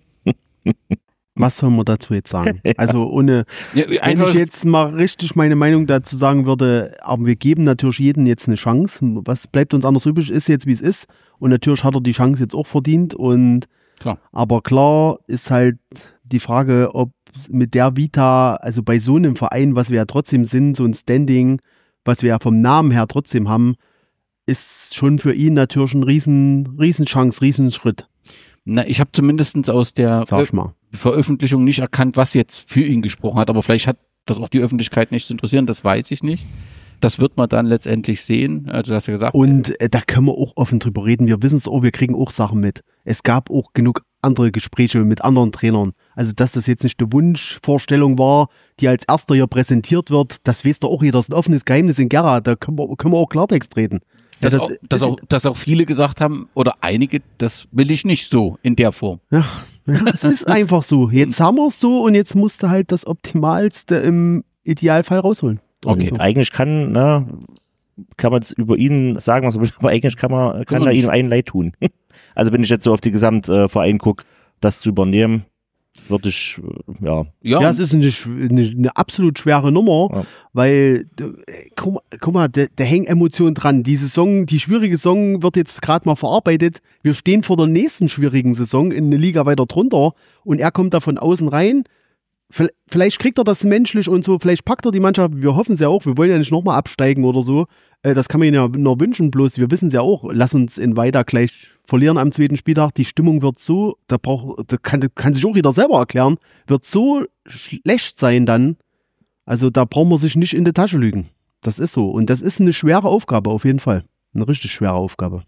Was soll man dazu jetzt sagen? Also ohne, Ja, wenn einfach, ich jetzt mal richtig meine Meinung dazu sagen würde, aber wir geben natürlich jedem jetzt eine Chance. Was bleibt uns anders übrig, ist jetzt wie es ist. Und natürlich hat er die Chance jetzt auch verdient. Und Klar. Aber klar ist halt die Frage, ob mit der Vita, also bei so einem Verein, was wir ja trotzdem sind, so ein Standing, was wir ja vom Namen her trotzdem haben, ist schon für ihn natürlich ein riesen, riesen Chance, riesen Schritt. Na, ich habe zumindest aus der Sag ich mal. Veröffentlichung nicht erkannt, was jetzt für ihn gesprochen hat, aber vielleicht hat das auch die Öffentlichkeit nicht zu interessieren, das weiß ich nicht. Das wird man dann letztendlich sehen. Also du hast ja gesagt. Und äh, da können wir auch offen drüber reden. Wir wissen es auch, wir kriegen auch Sachen mit. Es gab auch genug andere Gespräche mit anderen Trainern. Also dass das jetzt nicht eine Wunschvorstellung war, die als erster hier präsentiert wird, das weiß doch auch jeder. Das ist ein offenes Geheimnis in Gera. Da können wir, können wir auch Klartext reden. Dass, Ja, das auch, dass, ist- auch, dass auch viele gesagt haben, oder einige, das will ich nicht so in der Form. Ja, ja, es ist einfach so. Jetzt haben wir es so und jetzt musst du halt das Optimalste im Idealfall rausholen. Okay. Also. Eigentlich kann, na, kann man es über ihn sagen, was man will, aber eigentlich kann man, kann man er nicht. ihm ein Leid tun. Also wenn ich jetzt so auf die Gesamtverein gucke, das zu übernehmen, würde ich, äh, ja. Ja, Ja, es ist eine, sch- eine, eine absolut schwere Nummer, Ja. weil, du, äh, guck, mal- guck mal, da, da hängen Emotionen dran. Die Saison, die schwierige Saison wird jetzt gerade mal verarbeitet. Wir stehen vor der nächsten schwierigen Saison in eine Liga weiter drunter und er kommt da von außen rein. Vel- Vielleicht kriegt er das menschlich und so, vielleicht packt er die Mannschaft, wir hoffen es ja auch, wir wollen ja nicht nochmal absteigen oder so. Äh, Das kann man ihnen ja nur wünschen, bloß wir wissen es ja auch, lass uns in Weida gleich verlieren am zweiten Spieltag. Die Stimmung wird so, da braucht, da kann, kann sich auch jeder selber erklären, wird so schlecht sein dann. Also da braucht man sich nicht in die Tasche lügen. Das ist so. Und das ist eine schwere Aufgabe auf jeden Fall. Eine richtig schwere Aufgabe.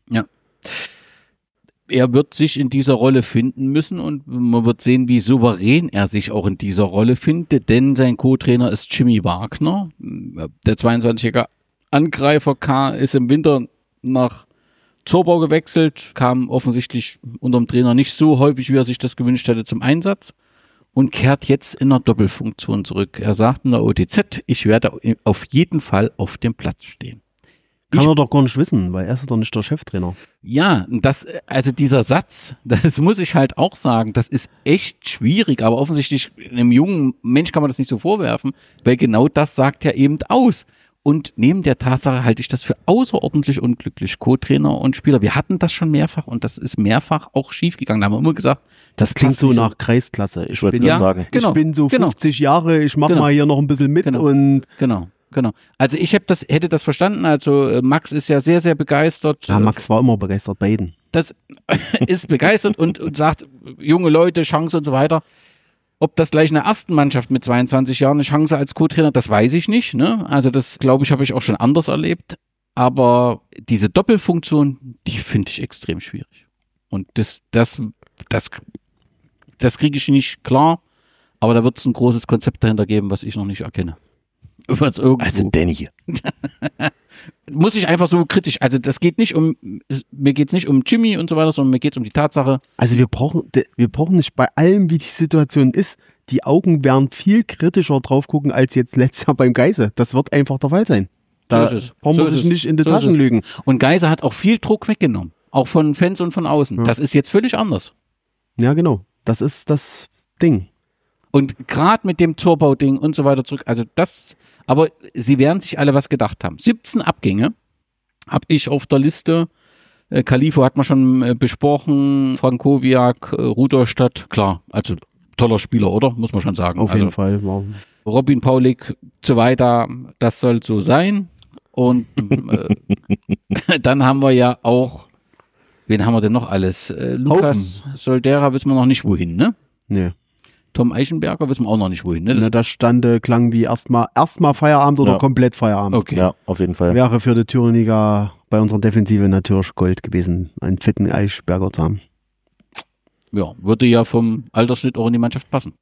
er wird sich in dieser Rolle finden müssen und man wird sehen, wie souverän er sich auch in dieser Rolle findet, denn sein Co-Trainer ist Jimmy Wagner. Der zweiundzwanzigjährige Angreifer K ist im Winter nach Zorbau gewechselt, kam offensichtlich unter dem Trainer nicht so häufig, wie er sich das gewünscht hätte, zum Einsatz und kehrt jetzt in einer Doppelfunktion zurück. Er sagt in der O T Z, ich werde auf jeden Fall auf dem Platz stehen. Kann Ich- er doch gar nicht wissen, weil er ist doch nicht der Cheftrainer. Ja, das, also dieser Satz, das muss ich halt auch sagen, das ist echt schwierig, aber offensichtlich einem jungen Mensch kann man das nicht so vorwerfen, weil genau das sagt er eben aus. Und neben der Tatsache halte ich das für außerordentlich unglücklich, Co-Trainer und Spieler. Wir hatten das schon mehrfach und das ist mehrfach auch schiefgegangen. Da haben wir immer gesagt, Das, das klingt passt so nicht nach Kreisklasse. Ich, Ich wollte bin, gerade Ja. sagen. Genau, ich bin so genau. fünfzig Jahre, ich mache Genau. mal hier noch ein bisschen mit Genau. und Genau, genau. Also ich hab das, hätte das verstanden. Also äh, Max ist ja sehr, sehr begeistert. ja, Max war immer begeistert bei Ihnen. Das ist begeistert und, und sagt, junge Leute, Chance und so weiter. Ob das gleich in der ersten Mannschaft mit zweiundzwanzig Jahren eine Chance als Co-Trainer, das weiß ich nicht. Ne? Also das, glaube ich, habe ich auch schon anders erlebt. Aber diese Doppelfunktion, die finde ich extrem schwierig. Und das, das, das, das kriege ich nicht klar. Aber da wird es ein großes Konzept dahinter geben, was ich noch nicht erkenne. Was irgendwo. Also Danny. Muss ich einfach so kritisch, also das geht nicht um, mir geht es nicht um Jimmy und so weiter, sondern mir geht es um die Tatsache. Also wir brauchen, wir brauchen nicht bei allem, wie die Situation ist, die Augen werden viel kritischer drauf gucken als jetzt letztes Jahr beim Geise. Das wird einfach der Fall sein. Da So ist es. brauchen So wir ist sich es. nicht in die So ist Taschen es. lügen. Und Geise hat auch viel Druck weggenommen, auch von Fans und von außen. Ja. Das ist jetzt völlig anders. Ja, genau. Das ist das Ding. Und gerade mit dem Zorbau-Ding und so weiter zurück, also das, aber sie werden sich alle was gedacht haben. siebzehn Abgänge habe ich auf der Liste. Äh, Kalifo hat man schon äh, besprochen, Frankowiak, äh, Rudolstadt, klar, also toller Spieler, oder? Muss man schon sagen. Auf also, jeden Fall. Wow. Robin Paulik, so weiter, das soll so sein. Und äh, dann haben wir ja auch, wen haben wir denn noch alles? Äh, Lukas Soldera wissen wir noch nicht wohin, ne? Nee. Tom Eichenberger wissen wir auch noch nicht wohin, ne? Das Na, das stand, äh, klang wie erstmal erstmal Feierabend oder Ja. komplett Feierabend. okay. Ja, auf jeden Fall. Wäre für die Thüringer bei unserer Defensive natürlich Gold gewesen, einen fitten Eichberger zu haben. Ja, würde ja vom Altersschnitt auch in die Mannschaft passen.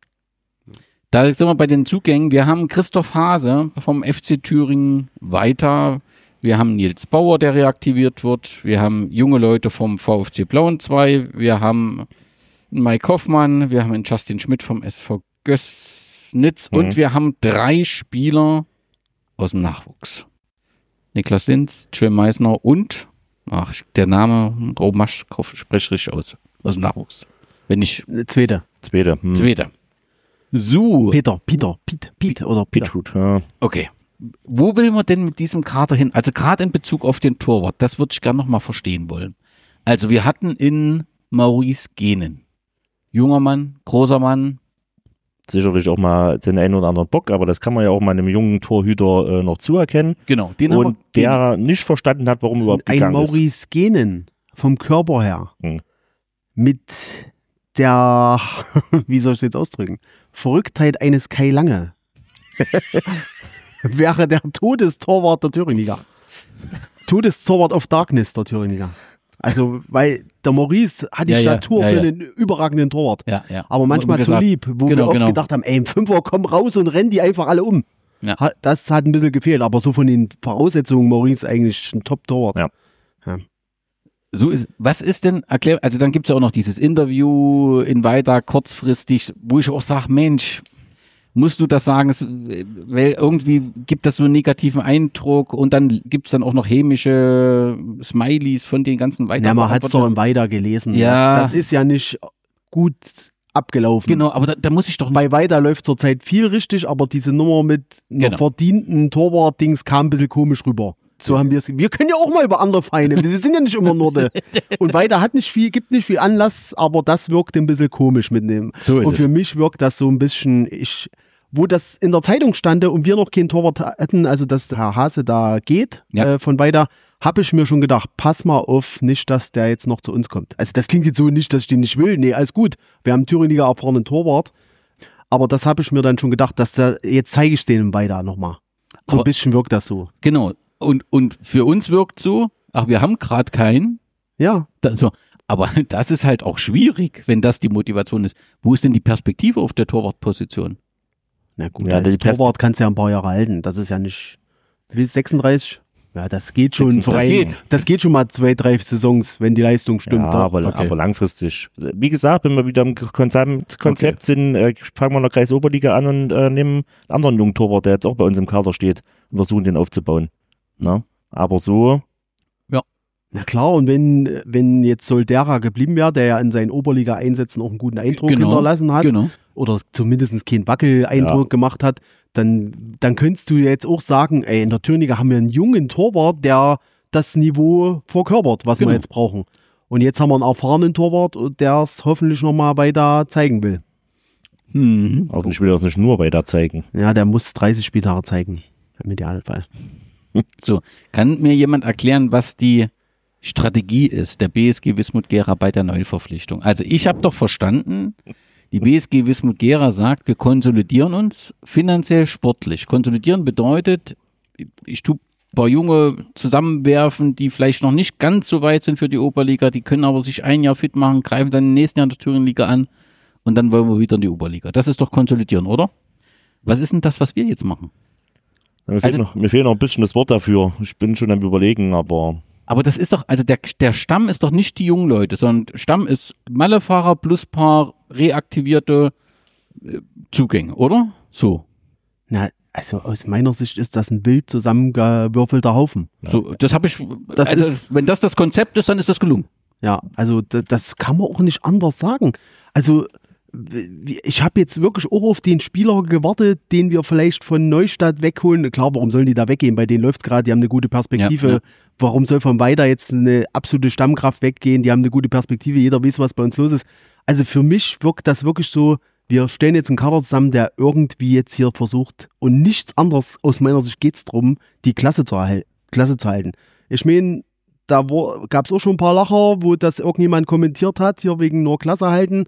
Da sind wir bei den Zugängen. Wir haben Christoph Hase vom F C Thüringen weiter. Wir haben Nils Bauer, der reaktiviert wird. Wir haben junge Leute vom VfC Plauen zwei. Wir haben Mike Hoffmann. Wir haben einen Justin Schmidt vom S V Gößnitz. Mhm. Und wir haben drei Spieler aus dem Nachwuchs. Niklas Linz, Jim Meissner und, ach, der Name, Romaschkow, spreche ich richtig aus, aus dem Nachwuchs. Wenn nicht, Äh, Zweite. Zweite. Hm. Zweiter. So, Peter, Peter, Piet, Piet oder Peter. Pitchwood, ja. okay. Wo will man denn mit diesem Kader hin? Also gerade in Bezug auf den Torwart, das würde ich gerne nochmal verstehen wollen. Also wir hatten in Maurice Genen, junger Mann, großer Mann, Sicherlich auch mal den einen oder anderen Bock, aber das kann man ja auch mal einem jungen Torhüter äh, noch zuerkennen. genau, den haben Und wir, der nicht verstanden hat, warum er überhaupt Ein gegangen ist. Maurice Genen vom Körper her Hm. mit der, wie soll ich es jetzt ausdrücken, Verrücktheit eines Kai Lange wäre der Todestorwart der Thüringer. Todestorwart of Darkness der Thüringer. Also, weil der Maurice hat die Ja, ja, Statur ja, für ja. einen überragenden Torwart. ja, ja. Aber manchmal Immer zu gesagt, lieb, wo genau, wir oft genau. gedacht haben, ey, im Fünfer, komm raus und renn die einfach alle um. Ja. Ha- Das hat ein bisschen gefehlt, aber so von den Voraussetzungen, Maurice eigentlich ein Top-Torwart. Ja. So ist, was ist denn, erklär, also dann gibt es ja auch noch dieses Interview in weiter kurzfristig, wo ich auch sage, Mensch, musst du das sagen, es, weil irgendwie gibt das so einen negativen Eindruck und dann gibt es dann auch noch hämische Smileys von den ganzen weiteren. Ja, man hat es doch im Weiter gelesen. Ja. Das, das ist ja nicht gut abgelaufen. Genau, aber da, da muss ich doch nicht. Bei Weiter läuft zurzeit viel richtig, aber diese Nummer mit einer Genau. verdienten Torwart-Dings kam ein bisschen komisch rüber. So haben wir es. Wir können ja auch mal über andere Feinde. Wir sind ja nicht immer nur der. Und Weiter hat nicht viel, gibt nicht viel Anlass, aber das wirkt ein bisschen komisch mit dem. So ist und für es. mich wirkt das so ein bisschen, ich, wo das in der Zeitung stand und wir noch keinen Torwart hatten, also dass Herr Hase da geht, Ja. äh, von Weiter, habe ich mir schon gedacht, pass mal auf, nicht, dass der jetzt noch zu uns kommt. Also das klingt jetzt so nicht, dass ich den nicht will. Nee, alles gut. Wir haben einen Thüringer erfahrenen Torwart. Aber das habe ich mir dann schon gedacht, dass der, jetzt zeige ich den Weiter nochmal. So Aber- ein bisschen wirkt das so. Genau. Und, und für uns wirkt so, ach, wir haben gerade keinen. Ja. Da, so. Aber das ist halt auch schwierig, wenn das die Motivation ist. Wo ist denn die Perspektive auf der Torwartposition? Na gut, Ja, als die Pers- Torwart kannst du ja ein paar Jahre halten. Das ist ja nicht, wie sechsunddreißig? Ja, das geht schon. Das Verein. geht. Das geht schon mal zwei, drei Saisons, wenn die Leistung stimmt. Ja, doch. aber, Okay. aber langfristig. Wie gesagt, wenn wir wieder im Konzept, Konzept Okay. sind, äh, fangen wir in der Kreisoberliga an und äh, nehmen einen anderen jungen Torwart, der jetzt auch bei uns im Kader steht und versuchen den aufzubauen. Na? Aber so, Na klar, und wenn, wenn jetzt Soldera geblieben wäre, der ja in seinen Oberliga-Einsätzen auch einen guten Eindruck Genau, hinterlassen hat, genau. oder zumindest keinen Wackel-Eindruck Ja. gemacht hat, dann, dann könntest du jetzt auch sagen, ey, in der Thüringer haben wir einen jungen Torwart, der das Niveau verkörpert, was Genau. wir jetzt brauchen. Und jetzt haben wir einen erfahrenen Torwart, der es hoffentlich nochmal weiter zeigen will. Mhm. Hoffentlich will er es nicht nur weiter zeigen. Ja, der muss dreißig Spieltage zeigen, im Idealfall. So, kann mir jemand erklären, was die Strategie ist, der B S G Wismut Gera bei der Neuverpflichtung? Also ich habe doch verstanden, die B S G Wismut Gera sagt, wir konsolidieren uns finanziell sportlich. Konsolidieren bedeutet, ich tue ein paar Junge zusammenwerfen, die vielleicht noch nicht ganz so weit sind für die Oberliga, die können aber sich ein Jahr fit machen, greifen dann im nächsten Jahr in der Thüringen-Liga an und dann wollen wir wieder in die Oberliga. Das ist doch konsolidieren, oder? Was ist denn das, was wir jetzt machen? Mir fehlt, Also- noch, mir fehlt noch ein bisschen das Wort dafür. Ich bin schon am Überlegen, aber Aber das ist doch, also der, der Stamm ist doch nicht die jungen Leute, sondern Stamm ist Mallefahrer plus paar reaktivierte äh, Zugänge, oder? So. Na, also aus meiner Sicht ist das ein wild zusammengewürfelter Haufen. So, das habe ich, Das also ist- wenn das das Konzept ist, dann ist das gelungen. Ja, also d- das kann man auch nicht anders sagen. Also w- ich habe jetzt wirklich auch auf den Spieler gewartet, den wir vielleicht von Neustadt wegholen. Klar, warum sollen die da weggehen? Bei denen läuft es gerade, die haben eine gute Perspektive. Ja, ja. Warum soll von Weida jetzt eine absolute Stammkraft weggehen? Die haben eine gute Perspektive, jeder weiß, was bei uns los ist. Also für mich wirkt das wirklich so, wir stellen jetzt einen Kader zusammen, der irgendwie jetzt hier versucht und nichts anderes, aus meiner Sicht geht es darum, die Klasse zu, erhal- Klasse zu halten. Ich meine, da gab es auch schon ein paar Lacher, wo das irgendjemand kommentiert hat, hier wegen nur Klasse halten.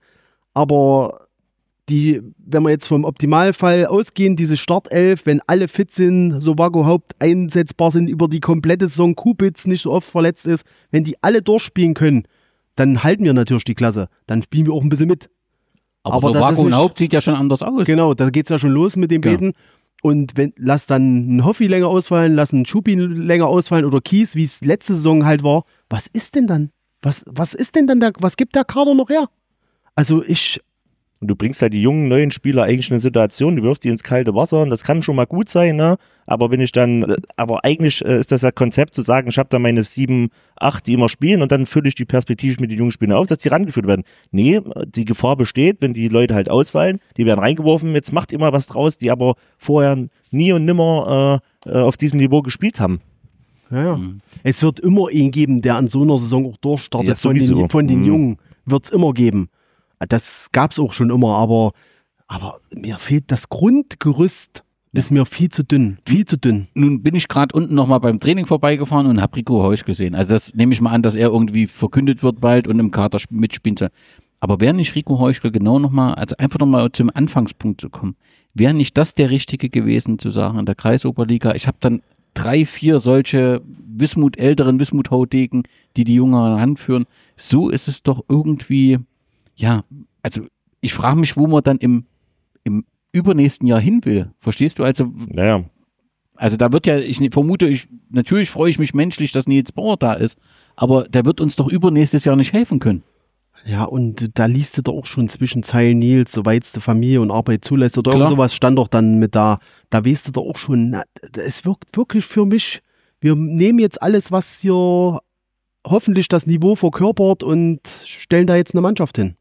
Aber die, wenn wir jetzt vom Optimalfall ausgehen, diese Startelf, wenn alle fit sind, Sovago Haupt einsetzbar sind über die komplette Saison, Kubitz nicht so oft verletzt ist, wenn die alle durchspielen können, dann halten wir natürlich die Klasse. Dann spielen wir auch ein bisschen mit. Aber, Aber so das ist Vaku und nicht- Haupt sieht ja schon anders aus. Genau, da geht es ja schon los mit dem Genau. Beten. Und wenn, lass dann einen Hoffi länger ausfallen, lass einen Schupi länger ausfallen oder Kies, wie es letzte Saison halt war. Was ist denn dann? Was, was ist denn dann da, was gibt der Kader noch her? Also ich, Und du bringst halt die jungen, neuen Spieler eigentlich in eine Situation, du wirfst die ins kalte Wasser und das kann schon mal gut sein, ne? Aber wenn ich dann, äh, aber eigentlich äh, ist das ja Konzept zu sagen, ich habe da meine sieben, acht, die immer spielen und dann fülle ich die perspektivisch mit den jungen Spielern auf, dass die rangeführt werden. Nee, die Gefahr besteht, wenn die Leute halt ausfallen, die werden reingeworfen, jetzt macht immer was draus, die aber vorher nie und nimmer äh, äh, auf diesem Niveau gespielt haben. ja, ja. Es wird immer einen geben, der an so einer Saison auch durchstartet. Ja, von, sowieso. den, von den Mhm. Jungen wird es immer geben. Das gab es auch schon immer, aber, aber mir fehlt das Grundgerüst, ist mir viel zu dünn. Viel zu dünn. Nun bin ich gerade unten nochmal beim Training vorbeigefahren und habe Rico Heusch gesehen. Also das nehme ich mal an, dass er irgendwie verkündet wird bald und im Kader sp- mitspielen soll. Aber wäre nicht Rico Heuschel genau nochmal, also einfach nochmal zum Anfangspunkt zu kommen, wäre nicht das der Richtige gewesen zu sagen in der Kreisoberliga, ich habe dann drei, vier solche Wismut, älteren Wismut-Haudegen, die die jüngere Hand führen. So ist es doch irgendwie, ja, also ich frage mich, wo man dann im, im übernächsten Jahr hin will. Verstehst du? Also Naja, also da wird ja, ich vermute, ich, natürlich freue ich mich menschlich, dass Nils Bauer da ist, aber der wird uns doch übernächstes Jahr nicht helfen können. Ja, und da liest du doch auch schon zwischen Zeilen Nils, soweit es die Familie und Arbeit zulässt oder Klar. irgend sowas stand doch dann mit da. Da weißt du doch auch schon, na, es wirkt wirklich für mich, wir nehmen jetzt alles, was hier hoffentlich das Niveau verkörpert und stellen da jetzt eine Mannschaft hin.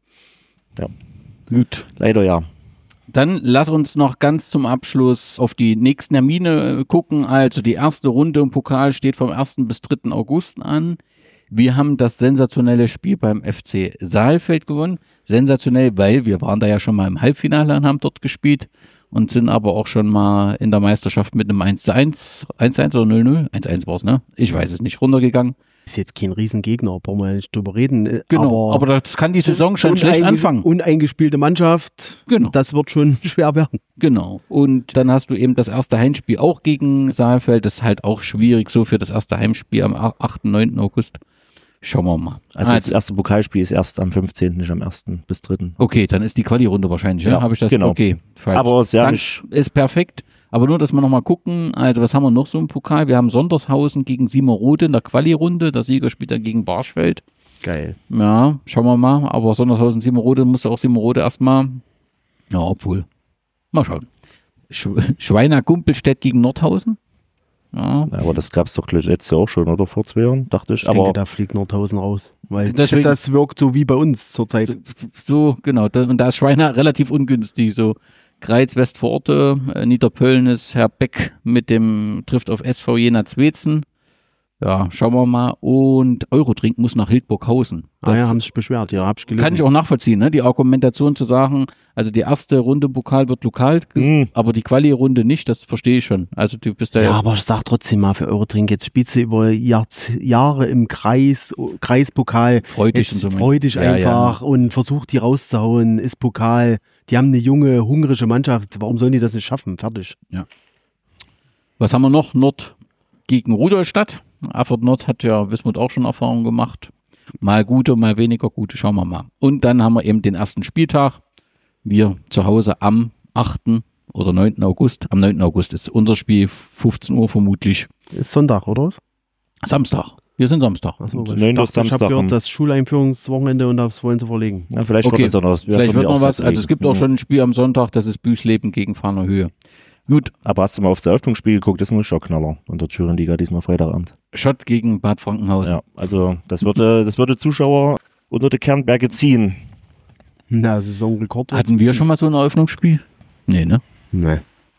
Gut. leider ja. Dann lass uns noch ganz zum Abschluss auf die nächsten Termine äh, gucken. Also die erste Runde im Pokal steht vom ersten bis dritten August an. Wir haben das sensationelle Spiel beim F C Saalfeld gewonnen. Sensationell, weil wir waren da ja schon mal im Halbfinale und haben dort gespielt und sind aber auch schon mal in der Meisterschaft mit einem eins zu eins, eins zu eins oder null null? eins zu eins war es, ne? Ich weiß es nicht, runtergegangen. Ist jetzt kein Riesengegner, brauchen wir ja nicht drüber reden. äh, Genau, aber, aber, das kann die Saison schon schlecht uneinge- anfangen. Uneingespielte Mannschaft, Genau. das wird schon schwer werden. Genau. Und dann hast du eben das erste Heimspiel auch gegen Saalfeld. Das ist halt auch schwierig so für das erste Heimspiel am achten, neunten August. Schauen wir mal. Also das erste Pokalspiel ist erst am fünfzehnten, nicht am ersten bis dritten. Okay, dann ist die Quali-Runde wahrscheinlich, ja? Ja, Habe ich das? genau. Okay, falsch. Aber sehr dann nicht- ist perfekt. Aber nur, dass wir nochmal gucken, also was haben wir noch so im Pokal? Wir haben Sondershausen gegen Siemerode in der Quali-Runde. Der Sieger spielt dann gegen Barschfeld. Geil. Ja, schauen wir mal. Aber Sondershausen, Siemerode, musste auch Siemerode erstmal, ja, obwohl, mal schauen. Sch Schweiner Gumpelstedt gegen Nordhausen. Ja. Ja, aber das gab es doch letztes Jahr auch schon, oder vor zwei Jahren, dachte ich. Ich aber denke, da fliegt Nordhausen raus. Weil Deswegen- das wirkt so wie bei uns zurzeit. So, genau. Da, und da ist Schweiner relativ ungünstig. So Greiz, Westforte, äh, Niederpöllnis, Herr Beck mit dem trifft auf S V Jena Zwetzen. Ja, schauen wir mal. Und Eurodrink muss nach Hildburghausen. Ah Das ja, haben sich beschwert, ja, hab ich gelesen. kann ich auch nachvollziehen, ne? Die Argumentation zu sagen, also die erste Runde im Pokal wird lokal, Mhm. aber die Quali-Runde nicht, das verstehe ich schon. Also du bist da Ja, ja, aber ich sag trotzdem mal für Eurodrink, jetzt spielst du über Jahrz- Jahre im Kreis, Kreispokal. freudig Jetzt und so. freu dich Ja, einfach und versuch die rauszuhauen, ist Pokal. Die haben eine junge, hungrige Mannschaft. Warum sollen die das nicht schaffen? Fertig. Was haben wir noch? Nord gegen Rudolstadt. Erfurt Nord hat ja Wismut auch schon Erfahrung gemacht. Mal gute, mal weniger gute, schauen wir mal. Und dann haben wir eben den ersten Spieltag. Wir zu Hause am achten oder neunten August. Am neunten August ist unser Spiel, fünfzehn Uhr vermutlich. Ist Sonntag, oder was? Samstag. Wir sind Samstag. Achso, Und ich neunter dachte, ich habe Samstag gehört, um- das Schuleinführungswochenende und das wollen sie verlegen. Ja, vielleicht Okay, wird es auch noch was. Wir Vielleicht können wird die noch auch was. Also es gibt auch festlegen. schon ein Spiel am Sonntag, das ist Büsleben gegen Fahner Höhe. Gut, Aber hast du mal aufs Eröffnungsspiel geguckt? Das ist ein Schockknaller in der Thüringen-Liga diesmal Freitagabend. Schott gegen Bad Frankenhausen. Ja, also das würde, das würde Zuschauer unter die Kernberge ziehen. Na, Saisonrekord. Hatten wir schon mal so ein Eröffnungsspiel? Nee, ne? Nee.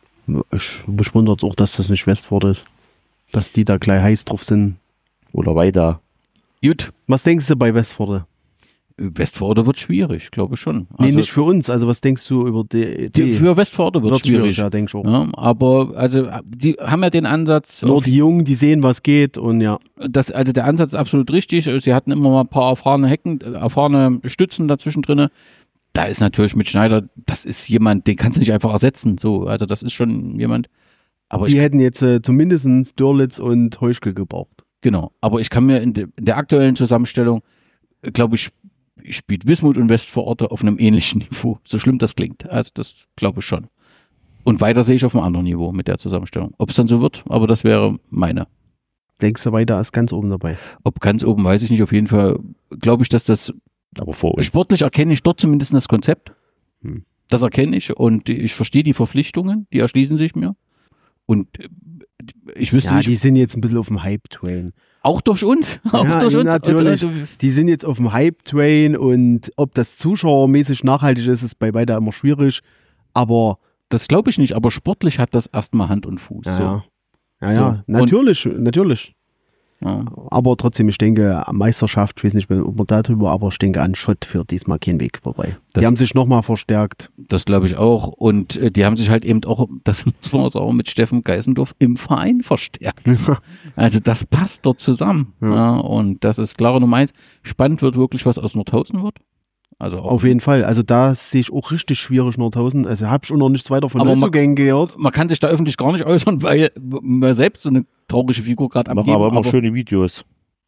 Ich mich wundert auch, dass das nicht Westford ist. Dass die da gleich heiß drauf sind. Oder weiter. Gut, Was denkst du bei Westforde? Westforde wird schwierig, glaube ich schon. Nee, Also, nicht für uns. Also was denkst du über die, die, die für Westforde wird es schwierig. Ja, denk ich auch. Ja, aber also die haben ja den Ansatz, Nur auf, die Jungen, die sehen, was geht und ja. das, also der Ansatz ist absolut richtig. Sie hatten immer mal ein paar erfahrene Hecken, äh, erfahrene Stützen dazwischen drinne. Da ist natürlich mit Schneider, das ist jemand, den kannst du nicht einfach ersetzen. So, also das ist schon jemand. Aber Die ich, hätten jetzt äh, zumindest Dörlitz und Heuschkel gebraucht. genau. Aber ich kann mir in, de, in der aktuellen Zusammenstellung, äh, glaube ich, spielt Wismut und Westvororte auf einem ähnlichen Niveau. So schlimm das klingt. Also das glaube ich schon. Und weiter sehe ich auf einem anderen Niveau mit der Zusammenstellung. Ob es dann so wird, aber das wäre meine. Denkst du, weiter ist ganz oben dabei? Ob ganz oben, weiß ich nicht. Auf jeden Fall glaube ich, dass das Aber vor uns. sportlich erkenne ich dort zumindest das Konzept. Hm. Das erkenne ich und ich verstehe die Verpflichtungen, die erschließen sich mir. Und äh, ich wüsste Ja, nicht, die sind jetzt ein bisschen auf dem Hype-Train. auch durch uns. Auch Ja, durch uns. natürlich. Und, und, Die sind jetzt auf dem Hype-Train und ob das zuschauermäßig nachhaltig ist, ist bei weiter immer schwierig. Aber das glaube ich nicht, aber sportlich hat das erstmal Hand und Fuß. ja, So. ja, ja, So. ja natürlich, natürlich. Ja. Aber trotzdem, ich denke, Meisterschaft, ich weiß nicht, ob wir darüber, aber ich denke, an Schott führt diesmal kein Weg vorbei. Das- die haben sich nochmal verstärkt. Das glaube ich auch. Und äh, die haben sich halt eben auch, das muss man auch mit Steffen Geißendorf im Verein verstärkt. Also das passt dort zusammen. Ja. Ja, und das ist klare Nummer eins. Spannend wird wirklich, was aus Nordhausen wird. Also auch, Auf jeden Fall. Also da sehe ich auch richtig schwierig Nordhausen. Also habe ich auch noch nichts weiter von Aber man- Neuzugängen gehört. man kann sich da öffentlich gar nicht äußern, weil man selbst so eine traurige Figur gerade Machen abgeben. aber immer schöne Videos.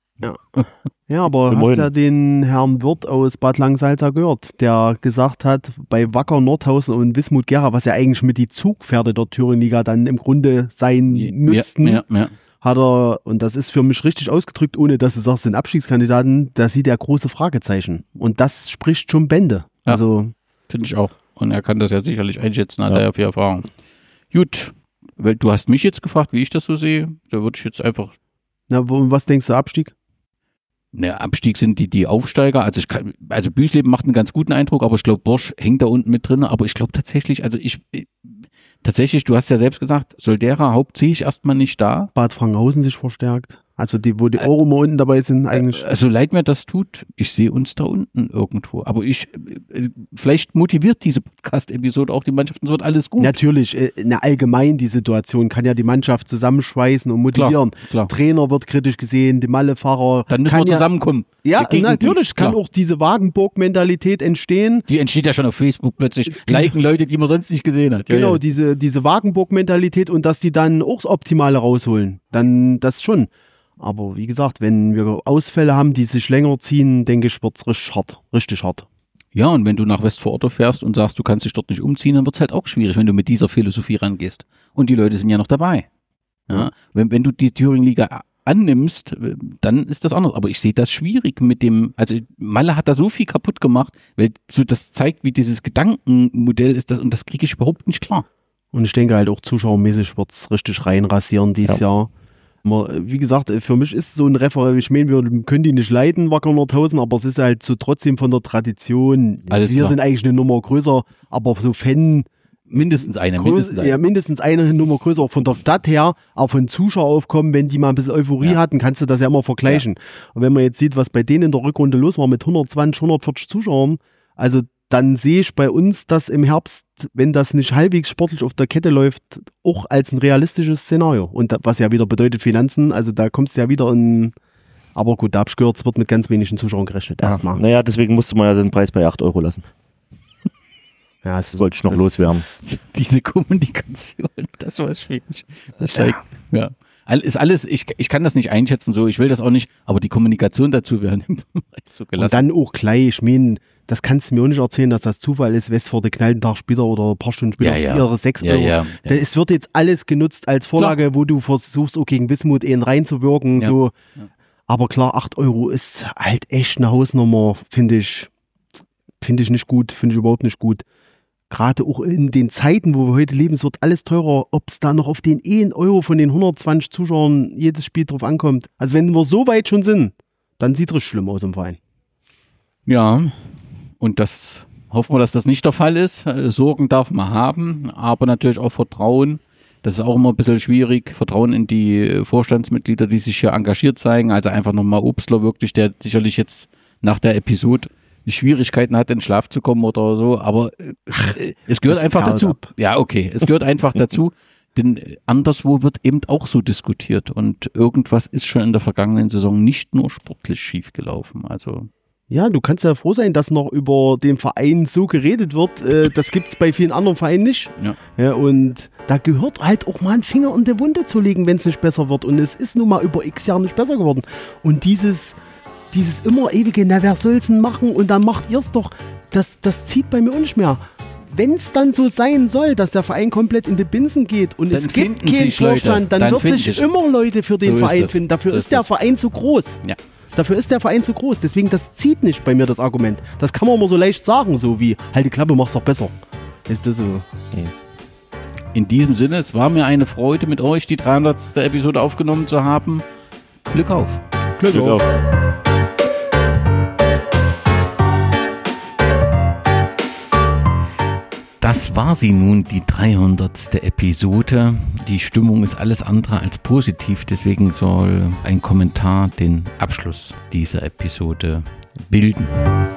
Ja, aber Wir hast wollen. ja den Herrn Wirth aus Bad Langsalza gehört, der gesagt hat, bei Wacker Nordhausen und Wismut Gera, was ja eigentlich mit die Zugpferde der Thüringen-Liga dann im Grunde sein müssten, Ja, ja, ja. hat er, und das ist für mich richtig ausgedrückt, ohne dass du sagst, sind Abstiegskandidaten, da sieht er große Fragezeichen. Und das spricht schon Bände. Ja. Also, Finde ich auch. Und er kann das ja sicherlich einschätzen, hat Ja. er ja viel Erfahrung. Gut, weil du hast mich jetzt gefragt, wie ich das so sehe. Da würde ich jetzt einfach na, wo, was denkst du, Abstieg? Ne, Abstieg sind die, die Aufsteiger. Also ich kann, also Büsleben macht einen ganz guten Eindruck, aber ich glaube, Bosch hängt da unten mit drin. Aber ich glaube tatsächlich, also ich, ich tatsächlich, du hast ja selbst gesagt, Soldera Haupt sehe ich erstmal nicht da. Bad Frankenhausen sich verstärkt. Also die, wo die Euro mal unten dabei sind, eigentlich. Also leid mir das tut, ich sehe uns da unten irgendwo. Aber ich, äh, vielleicht motiviert diese Podcast-Episode auch die Mannschaften, es wird alles gut. Natürlich, äh, na, allgemein die Situation kann ja die Mannschaft zusammenschweißen und motivieren. klar. Trainer wird kritisch gesehen, die Malle-Fahrer. Dann müssen kann wir zusammenkommen. Ja, Gegen natürlich die, kann klar. auch diese Wagenburg-Mentalität entstehen. Die entsteht ja schon auf Facebook plötzlich. Liken Leute, die man sonst nicht gesehen hat. Ja, Genau, ja. diese, diese Wagenburg-Mentalität und dass die dann auch das Optimale rausholen. Dann das schon. Aber wie gesagt, wenn wir Ausfälle haben, die sich länger ziehen, denke ich, wird es richtig hart. Richtig hart. Ja, und wenn du nach Westvororte fährst und sagst, du kannst dich dort nicht umziehen, dann wird es halt auch schwierig, wenn du mit dieser Philosophie rangehst. Und die Leute sind ja noch dabei. Ja? Ja. Wenn, wenn du die Thüringen-Liga annimmst, dann ist das anders. Aber ich sehe das schwierig mit dem, also Malle hat da so viel kaputt gemacht, weil so das zeigt, wie dieses Gedankenmodell ist das, und das kriege ich überhaupt nicht klar. Und ich denke halt auch zuschauermäßig wird es richtig reinrasieren dieses Ja. Jahr. Aber, wie gesagt, für mich ist so ein Referat, ich meine, wir können die nicht leiden, Wacker Nordhausen, aber es ist halt so trotzdem von der Tradition. Alles wir klar. sind eigentlich eine Nummer größer, aber so Fan... Mindestens eine, Größ- mindestens eine. Ja, mindestens eine Nummer größer, auch von der Stadt her, auch von Zuschaueraufkommen, wenn die mal ein bisschen Euphorie Ja. hatten, kannst du das ja immer vergleichen. Und wenn man jetzt sieht, was bei denen in der Rückrunde los war mit hundertzwanzig, hundertvierzig Zuschauern, also dann sehe ich bei uns das im Herbst, wenn das nicht halbwegs sportlich auf der Kette läuft, auch als ein realistisches Szenario. Und da, was ja wieder bedeutet Finanzen, also da kommst du ja wieder in... Aber gut, da hab ich gehört, es wird mit ganz wenigen Zuschauern gerechnet Ja. erstmal. Naja, deswegen musste man ja den Preis bei acht Euro lassen. Ja, Das wollte ich noch das- loswerden. Diese Kommunikation, das war schwierig. Ja. ja. All- Ist alles, ich, ich kann das nicht einschätzen, so, ich will das auch nicht, aber die Kommunikation dazu werden so Und gelassen. dann auch gleich, ich meine, das kannst du mir auch nicht erzählen, dass das Zufall ist, Westforde knallt einen Tag später oder ein paar Stunden später Ja, ja. vier oder sechs Ja, Euro. ja, ja. Das- Es wird jetzt alles genutzt als Vorlage, wo du versuchst, auch gegen Wismut einen reinzuwirken. Ja. So. Ja. Aber klar, acht Euro ist halt echt eine Hausnummer, finde ich, finde ich nicht gut, finde ich überhaupt nicht gut. Gerade auch in den Zeiten, wo wir heute leben, es wird alles teurer, ob es da noch auf den einen Euro von den hundertzwanzig Zuschauern jedes Spiel drauf ankommt. Also wenn wir so weit schon sind, dann sieht es schlimm aus im Verein. Ja, und das hoffen wir, dass das nicht der Fall ist. Äh, Sorgen darf man haben, aber natürlich auch Vertrauen. Das ist auch immer ein bisschen schwierig. Vertrauen in die äh, Vorstandsmitglieder, die sich hier engagiert zeigen. Also einfach nochmal Obstler wirklich, der sicherlich jetzt nach der Episode Schwierigkeiten hat, in den Schlaf zu kommen oder so. Aber äh, es gehört das einfach perlt dazu. ab. Ja, okay. Es gehört einfach dazu. Denn anderswo wird eben auch so diskutiert. Und irgendwas ist schon in der vergangenen Saison nicht nur sportlich schief gelaufen. Also Ja, du kannst ja froh sein, dass noch über den Verein so geredet wird. Äh, das gibt es bei vielen anderen Vereinen nicht. Ja. Ja, und da gehört halt auch mal einen Finger in die Wunde zu legen, wenn es nicht besser wird. Und es ist nun mal über x Jahre nicht besser geworden. Und dieses, dieses immer ewige, na wer soll's denn machen und dann macht ihr's doch, das, das zieht bei mir auch nicht mehr. Wenn es dann so sein soll, dass der Verein komplett in die Binsen geht und Dann es gibt finden keinen sich Leute. Vorstand, dann, Dann wird finden sich sich- immer Leute für den So ist Verein das. finden. Dafür So ist ist der das. Verein zu groß. Ja. Dafür ist der Verein zu groß. Deswegen, das zieht nicht bei mir das Argument. Das kann man immer so leicht sagen, so wie, halt die Klappe, mach's doch besser. Ist das so? In diesem Sinne, es war mir eine Freude, mit euch die dreihundertste Episode aufgenommen zu haben. Glück auf. Glück auf. Das war sie nun, die dreihundertste Episode. Die Stimmung ist alles andere als positiv, deswegen soll ein Kommentar den Abschluss dieser Episode bilden.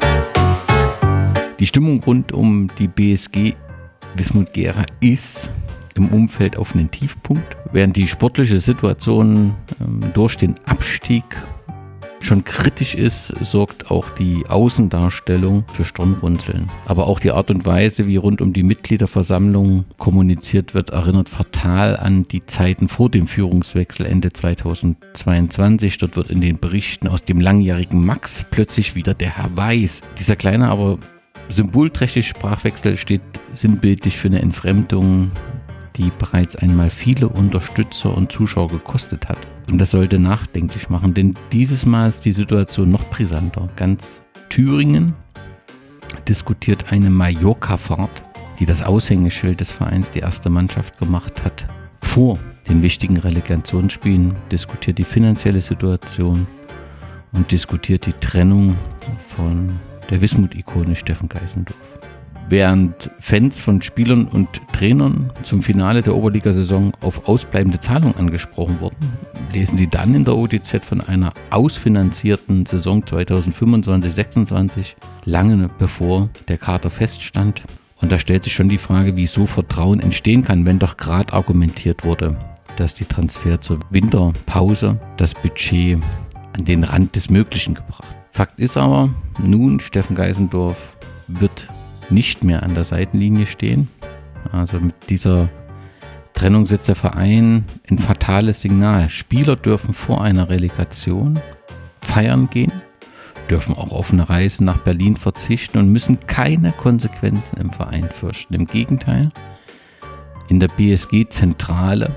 Die Stimmung rund um die B S G Wismut Gera ist im Umfeld auf einen Tiefpunkt, während die sportliche Situation ähm, durch den Abstieg schon kritisch ist, sorgt auch die Außendarstellung für Stirnrunzeln. Aber auch die Art und Weise, wie rund um die Mitgliederversammlung kommuniziert wird, erinnert fatal an die Zeiten vor dem Führungswechsel Ende zweitausendzweiundzwanzig. Dort wird in den Berichten aus dem langjährigen Max plötzlich wieder der Herr Weiß. Dieser kleine, aber symbolträchtige Sprachwechsel steht sinnbildlich für eine Entfremdung, die bereits einmal viele Unterstützer und Zuschauer gekostet hat. Und das sollte nachdenklich machen, denn dieses Mal ist die Situation noch brisanter. Ganz Thüringen diskutiert eine Mallorca-Fahrt, die das Aushängeschild des Vereins, die erste Mannschaft, gemacht hat. Vor den wichtigen Relegationsspielen diskutiert die finanzielle Situation und diskutiert die Trennung von der Wismut-Ikone Steffen Geisendorf. Während Fans von Spielern und Trainern zum Finale der Oberligasaison auf ausbleibende Zahlungen angesprochen wurden, lesen Sie dann in der O D Z von einer ausfinanzierten Saison zweitausendfünfundzwanzig sechsundzwanzig, lange bevor der Kader feststand. Und da stellt sich schon die Frage, wie so Vertrauen entstehen kann, wenn doch gerade argumentiert wurde, dass die Transfer zur Winterpause das Budget an den Rand des Möglichen gebracht. Fakt ist aber, nun Steffen Geisendorf wird nicht mehr an der Seitenlinie stehen. Also mit dieser Trennung setzt der Verein ein fatales Signal. Spieler dürfen vor einer Relegation feiern gehen, dürfen auch auf eine Reise nach Berlin verzichten und müssen keine Konsequenzen im Verein fürchten. Im Gegenteil, in der B S G-Zentrale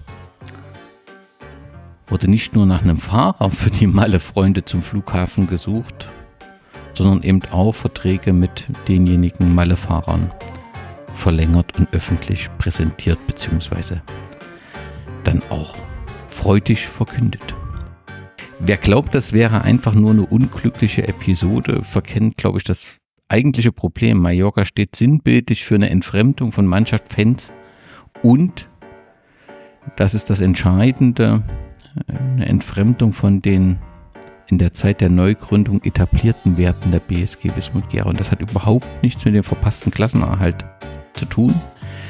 wurde nicht nur nach einem Fahrer für die Malle-Freunde zum Flughafen gesucht, sondern eben auch Verträge mit denjenigen Malle-Fahrern verlängert und öffentlich präsentiert bzw. dann auch freudig verkündet. Wer glaubt, das wäre einfach nur eine unglückliche Episode, verkennt, glaube ich, das eigentliche Problem. Mallorca steht sinnbildlich für eine Entfremdung von Mannschaft, Fans und, das ist das Entscheidende, eine Entfremdung von den in der Zeit der Neugründung etablierten Werten der B S G Wismut Gera. Und das hat überhaupt nichts mit dem verpassten Klassenerhalt zu tun.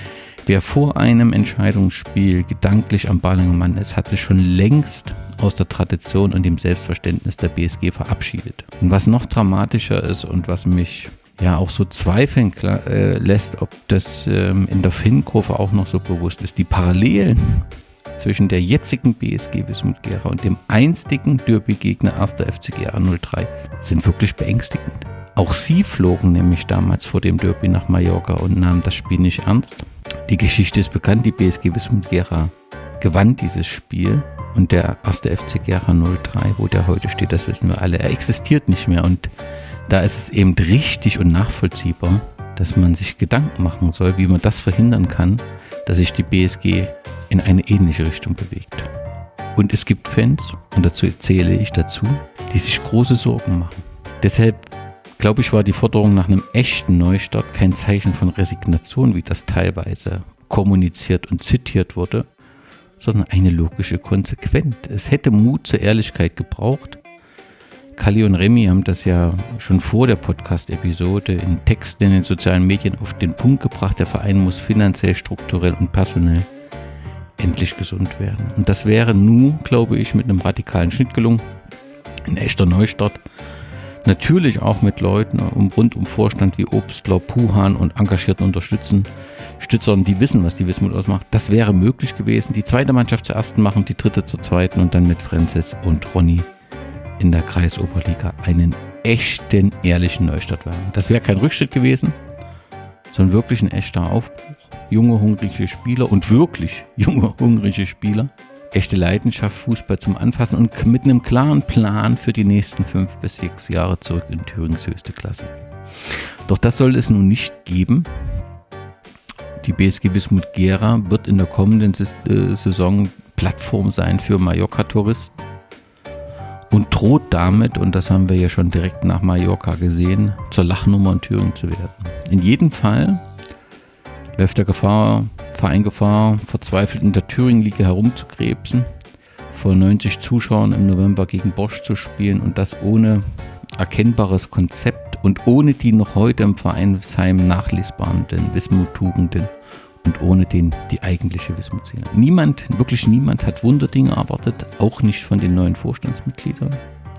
Wer vor einem Entscheidungsspiel gedanklich am balligen Mann ist, hat sich schon längst aus der Tradition und dem Selbstverständnis der B S G verabschiedet. Und was noch dramatischer ist und was mich ja auch so zweifeln äh, lässt, ob das ähm, in der Fankurve auch noch so bewusst ist, die Parallelen zwischen der jetzigen B S G Wismut Gera und dem einstigen Derby-Gegner erster F C Gera null drei sind wirklich beängstigend. Auch sie flogen nämlich damals vor dem Derby nach Mallorca und nahmen das Spiel nicht ernst. Die Geschichte ist bekannt, die B S G Wismut Gera gewann dieses Spiel und der erste F C Gera null drei, wo der heute steht, das wissen wir alle, er existiert nicht mehr und da ist es eben richtig und nachvollziehbar, dass man sich Gedanken machen soll, wie man das verhindern kann, dass sich die B S G in eine ähnliche Richtung bewegt. Und es gibt Fans, und dazu zähle ich dazu, die sich große Sorgen machen. Deshalb, glaube ich, war die Forderung nach einem echten Neustart kein Zeichen von Resignation, wie das teilweise kommuniziert und zitiert wurde, sondern eine logische Konsequenz. Es hätte Mut zur Ehrlichkeit gebraucht. Kalli und Remy haben das ja schon vor der Podcast-Episode in Texten in den sozialen Medien auf den Punkt gebracht. Der Verein muss finanziell, strukturell und personell endlich gesund werden. Und das wäre nur, glaube ich, mit einem radikalen Schnitt gelungen. Ein echter Neustart. Natürlich auch mit Leuten um, rund um Vorstand wie Obstler, Puhan und engagierten Unterstützen, Stützern, die wissen, was die Wismut ausmacht. Das wäre möglich gewesen. Die zweite Mannschaft zur ersten machen, die dritte zur zweiten und dann mit Francis und Ronny in der Kreisoberliga einen echten, ehrlichen Neustart werden. Das wäre kein Rückschritt gewesen, sondern wirklich ein echter Aufbruch. Junge, hungrige Spieler und wirklich junge, hungrige Spieler. Echte Leidenschaft, Fußball zum Anfassen und mit einem klaren Plan für die nächsten fünf bis sechs Jahre zurück in Thürings höchste Klasse. Doch das soll es nun nicht geben. Die B S G Wismut Gera wird in der kommenden Saison Plattform sein für Mallorca-Touristen und droht damit, und das haben wir ja schon direkt nach Mallorca gesehen, zur Lachnummer in Thüringen zu werden. In jedem Fall läuft der Gefahr, Verein Gefahr, verzweifelt in der Thüringen-Liga herumzukrebsen, vor neunzig Zuschauern im November gegen Bosch zu spielen und das ohne erkennbares Konzept und ohne die noch heute im Vereinsheim nachlesbaren Wismut-Tugenden und ohne den die eigentliche Wismut-Seele. Niemand, wirklich niemand hat Wunderdinge erwartet, auch nicht von den neuen Vorstandsmitgliedern.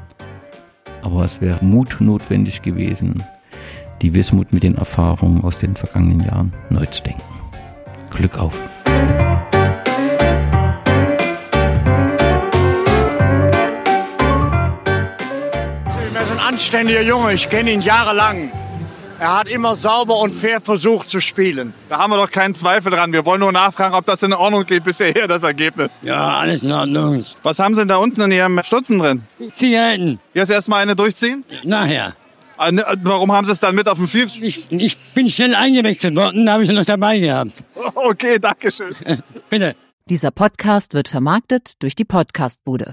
Aber es wäre Mut notwendig gewesen, die Wismut mit den Erfahrungen aus den vergangenen Jahren neu zu denken. Glück auf! Er ist ein anständiger Junge, ich kenne ihn jahrelang. Er hat immer sauber und fair versucht zu spielen. Da haben wir doch keinen Zweifel dran. Wir wollen nur nachfragen, ob das in Ordnung geht bisher, das Ergebnis. Ja, alles in Ordnung. Was haben Sie denn da unten in Ihrem Stutzen drin? Zigaretten. Jetzt erstmal eine durchziehen? Nachher. Warum haben Sie es dann mit auf dem Field? Ich, ich bin schnell eingewechselt worden, da habe ich sie noch dabei gehabt. Okay, danke schön. Bitte. Dieser Podcast wird vermarktet durch die Podcastbude.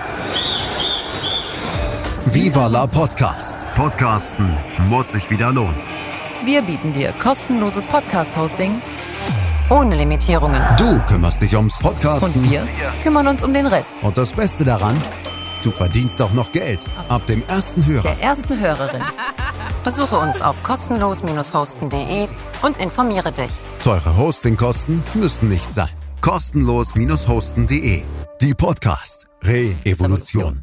Viva la Podcast. Podcasten muss sich wieder lohnen. Wir bieten dir kostenloses Podcast-Hosting ohne Limitierungen. Du kümmerst dich ums Podcasten. Und wir kümmern uns um den Rest. Und das Beste daran, du verdienst auch noch Geld. Ab dem ersten Hörer. Der ersten Hörerin. Besuche uns auf kostenlos hosten punkt de und informiere dich. Teure Hostingkosten müssen nicht sein. kostenlos hosten punkt de. Die Podcast Re-Evolution.